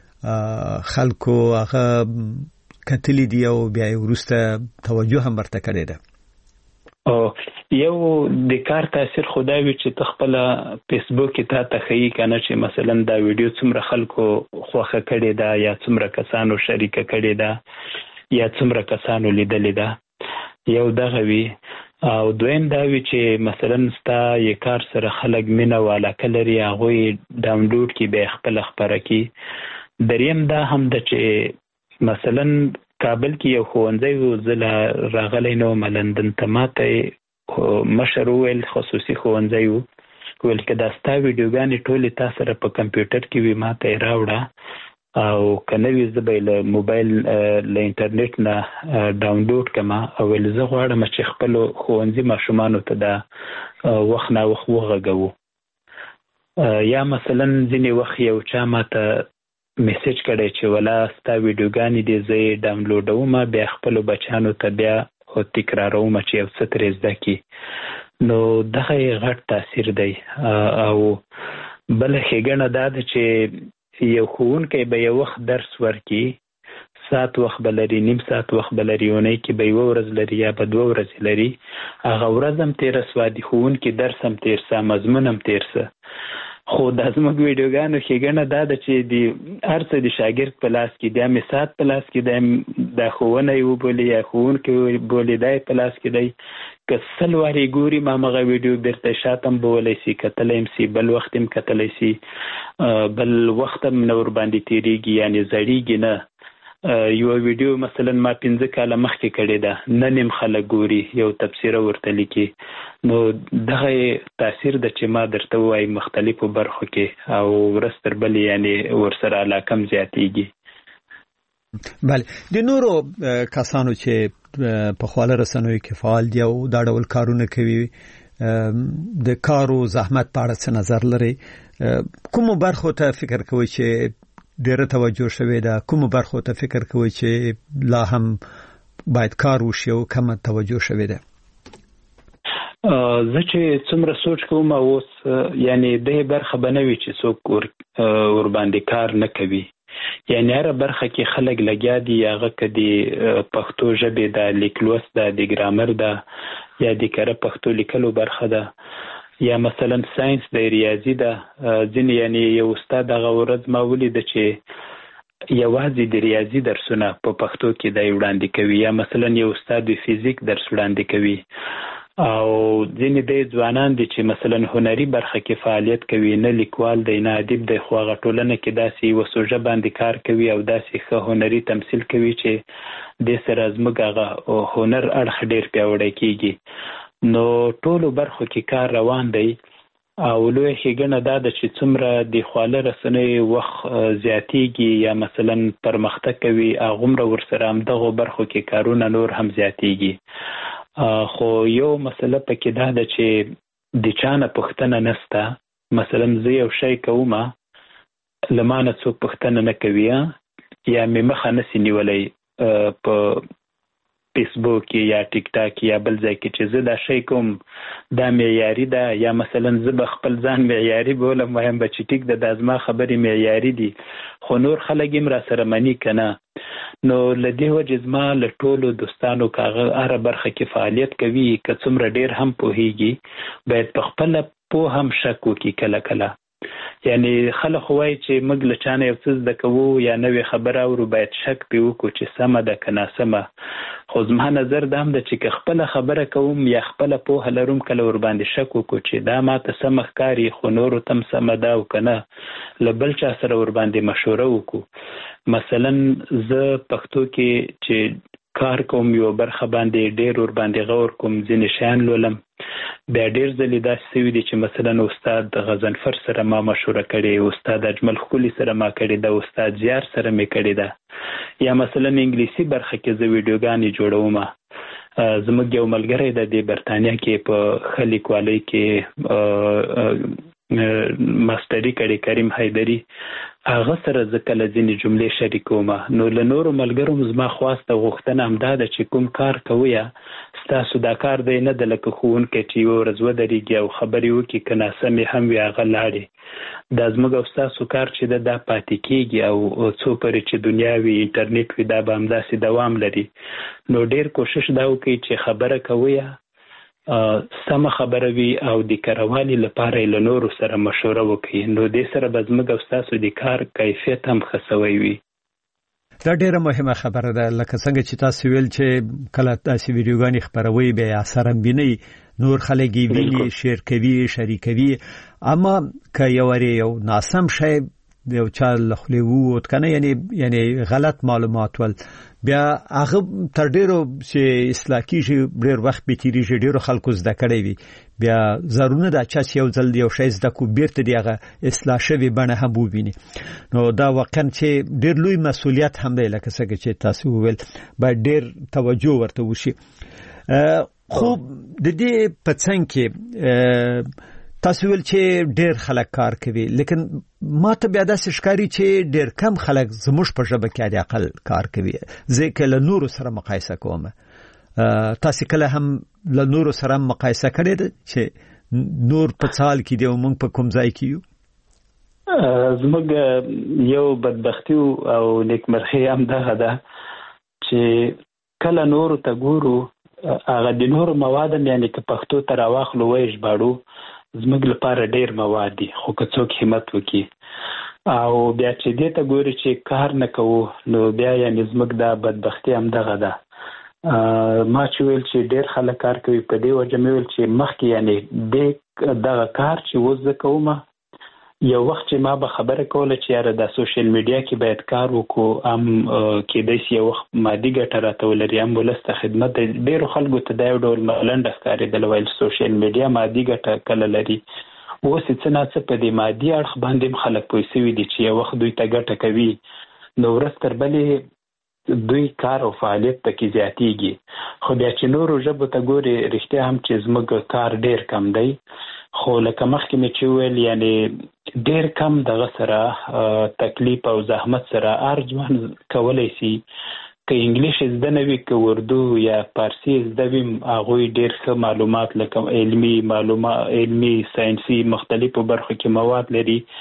خلکو هغه کتلې دي او بیا وروسته توجه هم ورته کړې ده او یو د کار تاثیر خدای وي چې ته خپل فیسبوک کې تا ته ښیي کنه چې مثلا دا ویډیو څومره خلکو خوښه کړې ده یا څومره کسانو شریکه کړې ده یا څومره کسانو لیدلې ده یو دغه وي او دویم دا وي چې مثلا ستا یې کار سره خلک مینه او علاقه لري هغوی ډاونلوډ کړي بیا خپل خپره کړي دریم دا هم ده چې مثلا کابل کې یو ښوونځی و زه لا راغلی نه وم لندن ته ماته مشر وویل خصوصي ښوونځی و ویل که دا ستا ویډیوګانې ټولې تا سره په کمپیوټر کې وي ماته یې راوړه او که نه وي زه به یې له موبایل له انټرنیټ نه ډاونلوډ کړم او ویل زه غواړم چې خپلو ښوونځي ماشومانو ته دا وخت ناوخت وغږوو یا مثلا ځینې وخت یو چا ماته میسیج کړی چې ولا ستا ویډیوګانې دې زه یې ډاونلوډوم بیا خپلو بچیانو ته بیا تکراروم چې یو څه ترې زده کړي نو دغه یې غټ تاثیر دی او بله ښېګڼه دا ده چې یو ښوونکی به یو وخت درس ورکړي ساعت وخت به لري نیم ساعت وخت به لري اونۍ کې به یوه ورځ لري یا به دوه ورځې لري هغه ورځ هم تېره سوه د ښوونکي درس هم تېر سه مضمون هم تېر سه خو دا زموږ ویډیوګانو ښېګڼه دا ده چې د هر څه د شاګرد په لاس کې دی هم ساعت په لاس کې دی دا ښوونه یې وبولي یا ښوونکی بولي دا یې په لاس کې دی که سل وارې ګوري ما همغه ویډیو بیرته شاته هم بولی سي کتلی هم سي بل وخت هم کتلی سي بل وخت هم نه ورباندې تېرېږي یعنې زړېږي نه یو ویډیو مثلا ما پنځه کاله مخکې کړې ده نن هم خلک ګوري یو تبصره ورته لیکي نو دغه تاثیر ده چې ما درته ووایم مختلفو برخو کې او ورځ تر بلې یعنې ورسره علاقه هم زیاتېږي بله د نورو کسانو چې په خواله رسنیو کې فعال دي او دا ډول کارونه کوي د کارو زحمت په اړه څه نظر لري کومو برخو ته فکر کوئ چې ډېره توجه شوې ده کومو برخو ته فکر کوئ چې لا هم باید کار وشي او کمه توجه شوې ده زه چې څومره سوچ کوم اوس یعنی دې برخه به نه وي چې څوک ورباندې کار نه کوي یعنی هر برخه کې خلک لګیا دي هغه کدي پښتو ژبه د لیکلوست د ګرامر د یا د کره پښتو لیکلو برخه ده یا مثلا ساينس د ریاضي ده ځین یعنی یو استاد هغه ورځ ما ولید چې یوازې د ریاضي درسونه په پښتو کې د وړاندې کوي یا مثلا یو استاد د فزیک درس وړاندې کوي او ځینې د ځوانان دي چې مثلا هنري برخه کې فعالیت کوي نه لیکوال دی نه ادیب دی خو هغه ټولنه کې داسې وسوجه باندې کار کوي او داسې ښه هنري تمثیل کوي چې د سره زموږ هغه هنر اړخ ډیر پیاوړی کیږي نو ټولو برخو کې کار روان دی او لوی ښېګڼه دا ده چې څومره د خواله رسنیو وخت زیاتیږي یا مثلا پرمختګ کوي هغومره ورسره همدغو برخو کې کارونه نور هم زیاتیږي خو یو مسله پکې دا ده چې د چا نه پوښتنه نشته مثلا زه یو شی کوم له ما نه څوک پوښتنه نه کوي یا مې مخه نسي نیولی په فیسبوک یا ټیک ټاک یا بل ځای کې چې زه دا شی کوم دا معیاري ده یا مثلا زه به خپل ځان معیاري بولم وایم به چې ټیک ده دا زما خبرې معیاري دي خو نور خلک هم را سره مني که نه نو له دې وجې زما له ټولو دوستانو که هغه هره برخه کې فعالیت کوي که څومره ډېر هم پوهیږي باید په خپله پوه هم شک وکړي کله کله یعنی خلک خو وایي چې موږ له چا نه یو څه زده کوو یا نوې خبره اورو باید شک پرې وکړو چې سمه ده که ناسمه خو زما نظر دا هم ده چې که خپله خبره کوم یا خپله پوهه لروم کله ورباندې شک وکړو چې دا ماته سمه ښکاري خو نورو ته هم سمه ده او که نه له بل چا سره ورباندې مشوره وکړو مثلا زه پښتو کې چې کار کوم یو برخه باندې ډېر ورباندې غور کوم ځینې شیان لولم بیا ډېر ځلې داسې شوي دي چې مثلا استاد غضنفر سره ما مشوره کړې استاد اجمل ښکلي سره ما کړې ده استاد زیار سره مې کړې ده یا مثلا انګلیسي برخه کې زه ویډیوګانې جوړوم زموږ یو ملګری ده د برطانیا کې په ښه لیکوالۍ کې ماستري کړې کریم حیدري هغه سره زه کله ځینې جملې شریکوم نو له نورو ملګرو زما خواست او غوښتنه همدا ده چې کوم کار کوئ ستاسو دا کار دی نه ده لکه ښوونکی چې یوه ورځ ودرېږي او خبرې وکړي که ناسمې هم وي هغه لاړې دا زموږ او ستاسو کار چې ده دا پاتې کېږي او څو پورې چې دنیا وي انټرنیټ وي دا به همداسې دوام لري نو ډېر کوشش دا وکړئ چې خبره کوئ سمه خبره وي او د کروالي لپاره له نورو سره مشوره وکړي نو دې سره به زموږ او ستاسو د کار کیفیت هم ښه سوی وي دا ډیره مهمه خبره ده لکه څنګه چې تاسو ویل چې کله تاسو ویډیوګانې خبروي به اثر هم ویني نور خلک یې ویني شیر کوي شریکوي اما که یو یو ناسم شی یو چا لخلې ووت کنه یعنی یعنی غلط معلومات ول بیا هغه تر ډیرو چې اصلاح کیږي ډیر وخت به تیریږي ډیرو خلکو زده کړی وي بیا ضروري ده چې یو ځل یو شی زده کو بیرته دیغه اصلاح شوی بڼه هم وویني نو دا واقعا چې ډیر لوی مسؤلیت هم دی لکه څنګه چې تاسو وویل باید ډیر توجه ورته وشي خو د دې په څنګه کې تاسو ول چې ډیر خلک کار کوي لیکن ما ته بیا داسې ښکاري چې ډیر کم خلک زموږ په ژبه کې د عقل کار کوي ځکه له نورو سره مقایسه کوم تاسو کله هم له نورو سره مقایسه کړئ چې نور په څال کې دی او موږ په کوم ځای کې یو زموږ یو بدبختی او نیکمرغي هم دغه ده چې کله نورو ته ګورو هغه د نورو مواد یعنی که پښتو ته راواخلو وایي ژباړو زموږ لپاره ډیر مواد دي خو که څوک همت وکړي او بیا چې دې ته ګوري چې کار نه کوو نو بیا یعنی زموږ دا بدبختي هم دغه ده ما چې ویل چې ډیر خلک کار کوي په دې وجه مې ویل چې مخکې یعنی دې دغه کار چې اوس زه کوم یو وخت چې ما به خبره کوله چې یاره د سوشل میډیا کې باید کار وکړو هم کېدای شي یو وخت مادي ګټه راته ولري هم ولس ته خدمت ډېرو خلکو ته دا یو ډول ملنډه ښکارېدله ویل سوشل میډیا مادي ګټه کله لري اوس یې څه ناڅه په دې مادي اړخ باندې هم خلک پوه سوي دي چې یو وخت دوی ته ګټه کوي نو ورځ تر بلې دوی کار او فعالیت پکې زیاتیږي خو بیا چې نورو ژبو ته ګوري رښتیا هم چې زموږ کار ډېر کم دی خو لکه مخکې مې چې ویل یعنی ډېر کم دغه سره تکلیف او زحمت سره هر ځوان کولی شي که انګلیش زده نه وي که اردو یا فارسي زده وي هغوی ډېر ښه معلومات لکه علمي معلومات علمي ساینسي مختلفو برخو کې مواد لري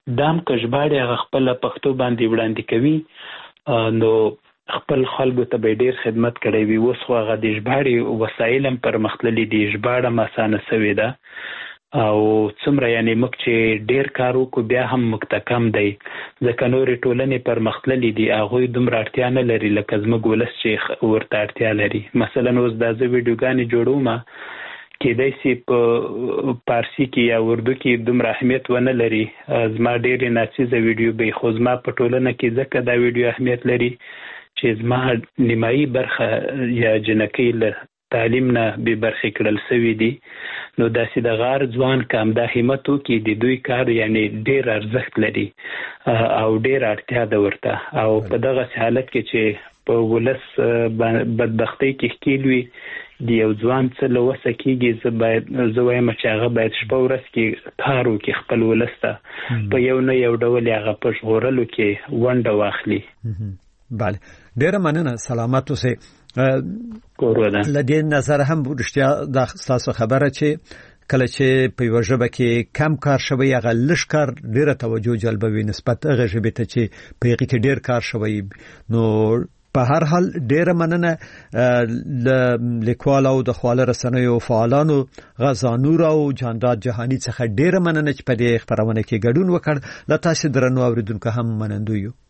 دام کژباړي هغه خپل پښتو باندې وړاندې کوي نو خپل خلکو ته به ډیر خدمت کړی وي. اوس خو هغه د ژباړې وسایل هم پرمختللي دي، ژباړه هم اسانه سوې ده او څومره یعنې موږ چې ډیر کار وکړو بیا هم موږ ته کم دی، ځکه نورې ټولنې پرمختللي دي هغوی دومره اړتیا نه لري لکه زموږ ولس چې ورته اړتیا لري. مثلا اوس دا زه ویډیوګانې جوړوم کېدای شي په پارسي کې یا اردو کې دومره اهمیت ونه لري، زما ډېرې ناڅیزه ویډیو به خو زما په ټولنه کې ځکه دا ویډیو اهمیت لري چې زما نیمایي برخه یا جنکۍ له تعلیم نه بې برخې کړل سوي دي. نو داسې د غار ځوان که همدا همت وکړي د دوی کار یعنې ډېر ارزښت لري او ډېر اړتیا ده ورته. او په دغسې حالت کې چې په ولس بدبختۍ کې ښکېل وي د یو ځوان څه له وسه کېږي، زه باید زه وایم چې هغه باید شپه ورځ کې کار وکړي خپل ولس ته په یو نه یو ډول هغه په ژغورلو کې ونډه واخلي. بله ډیره مننه، سلامت اوسئ. له دې نظر هم رښتیا دا ستاسو خبره چې کله چې په یوه ژبه کې کم کار شوی هغه لږ کار ډیره توجه جلبوي نسبت هغه ژبې ته چې په هغې کې ډیر کار شوی. نو په هر حال ډیره مننه ل لیکوال او د خواله رسنیو فعالانو غزانور او جانداد جهانی څخه ډیره مننه چې په دې خبرونه کې ګډون وکړ. له تاسو درنو اوریدونکو هم منندوی یو.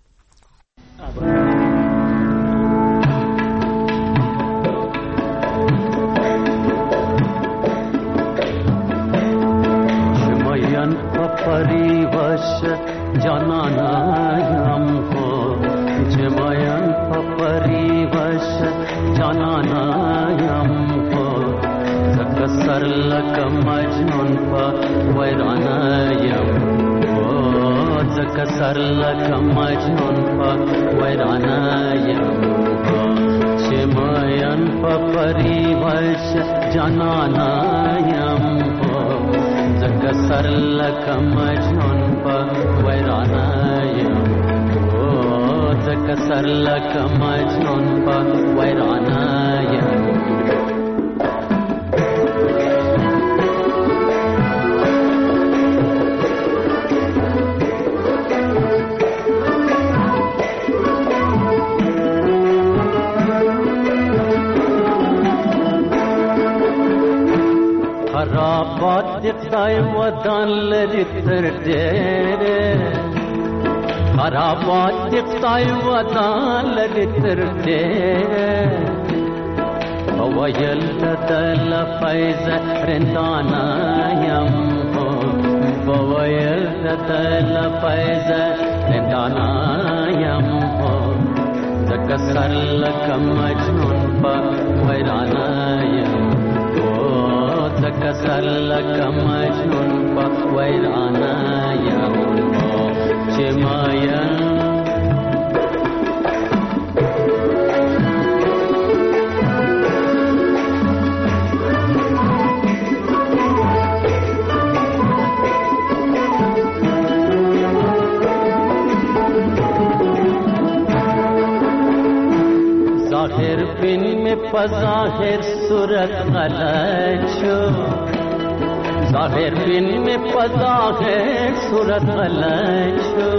شمایان پپری وش جانانا یم کو جمایان پپری وش جانانا یم کو زکسر لک مجنون پا ویرانا یم زکسر لک مجنون پا ویرانا یم جمایان پپری وش جانانا یم زکسر لک مجنون پا ویرانا یم زکسر لک مجنون پا ویرانا یم. خرابات دقدای ودان لري تر ډېره، خرابات دقدای ودان لري تر ډېره، وویل دل فیض رندانا یم وویل دل فیض رندانا یم زکسر لک مجنون پا ویرانا یم زکسر لک مجنون پا ویرانا یم چماین ظاہر بن میں پظاہر صورت غلط شو، ظاہر بن میں پظاہر صورت غلط شو،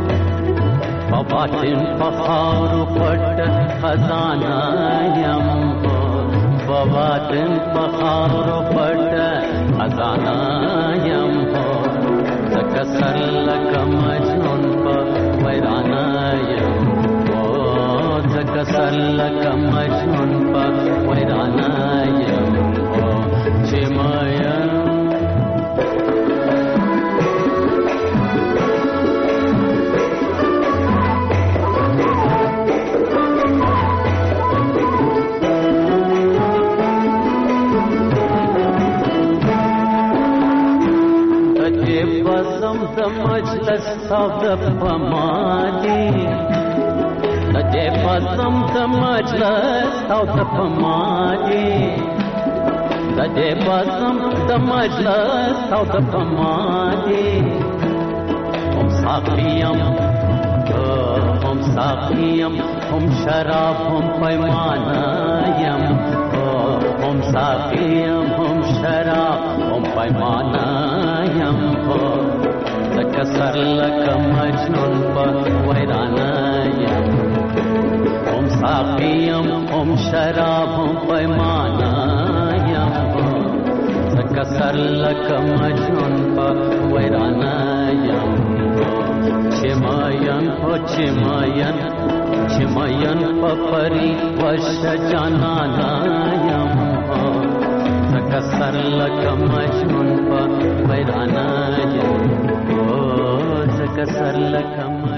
بباطن فخار پٹ خزانہ یم بباطن فخار پٹ خزانہ یم زکسر لک مجنون پا ویرانا یم زکسر لک مجنون پا ویرانا یم چمایم دجے بزم دمجلس صاحب پمالی دجے بزم دمجلس او دپمالی دجے بزم دمجلس او دپمالی هم ساقیم هم ساقیم هم شراب هم پیمانایم هم ساقیم هم شراب هم پیمانایم کسر لک مجنون په ویرانه یم هم ساقیم هم شراب هم پیمانه یم کسر لک مجنون په ویرانه یم چماین او چماین چماین په پری وش جانانا یم کسر لک مجنون په ویرانه یم کسر لک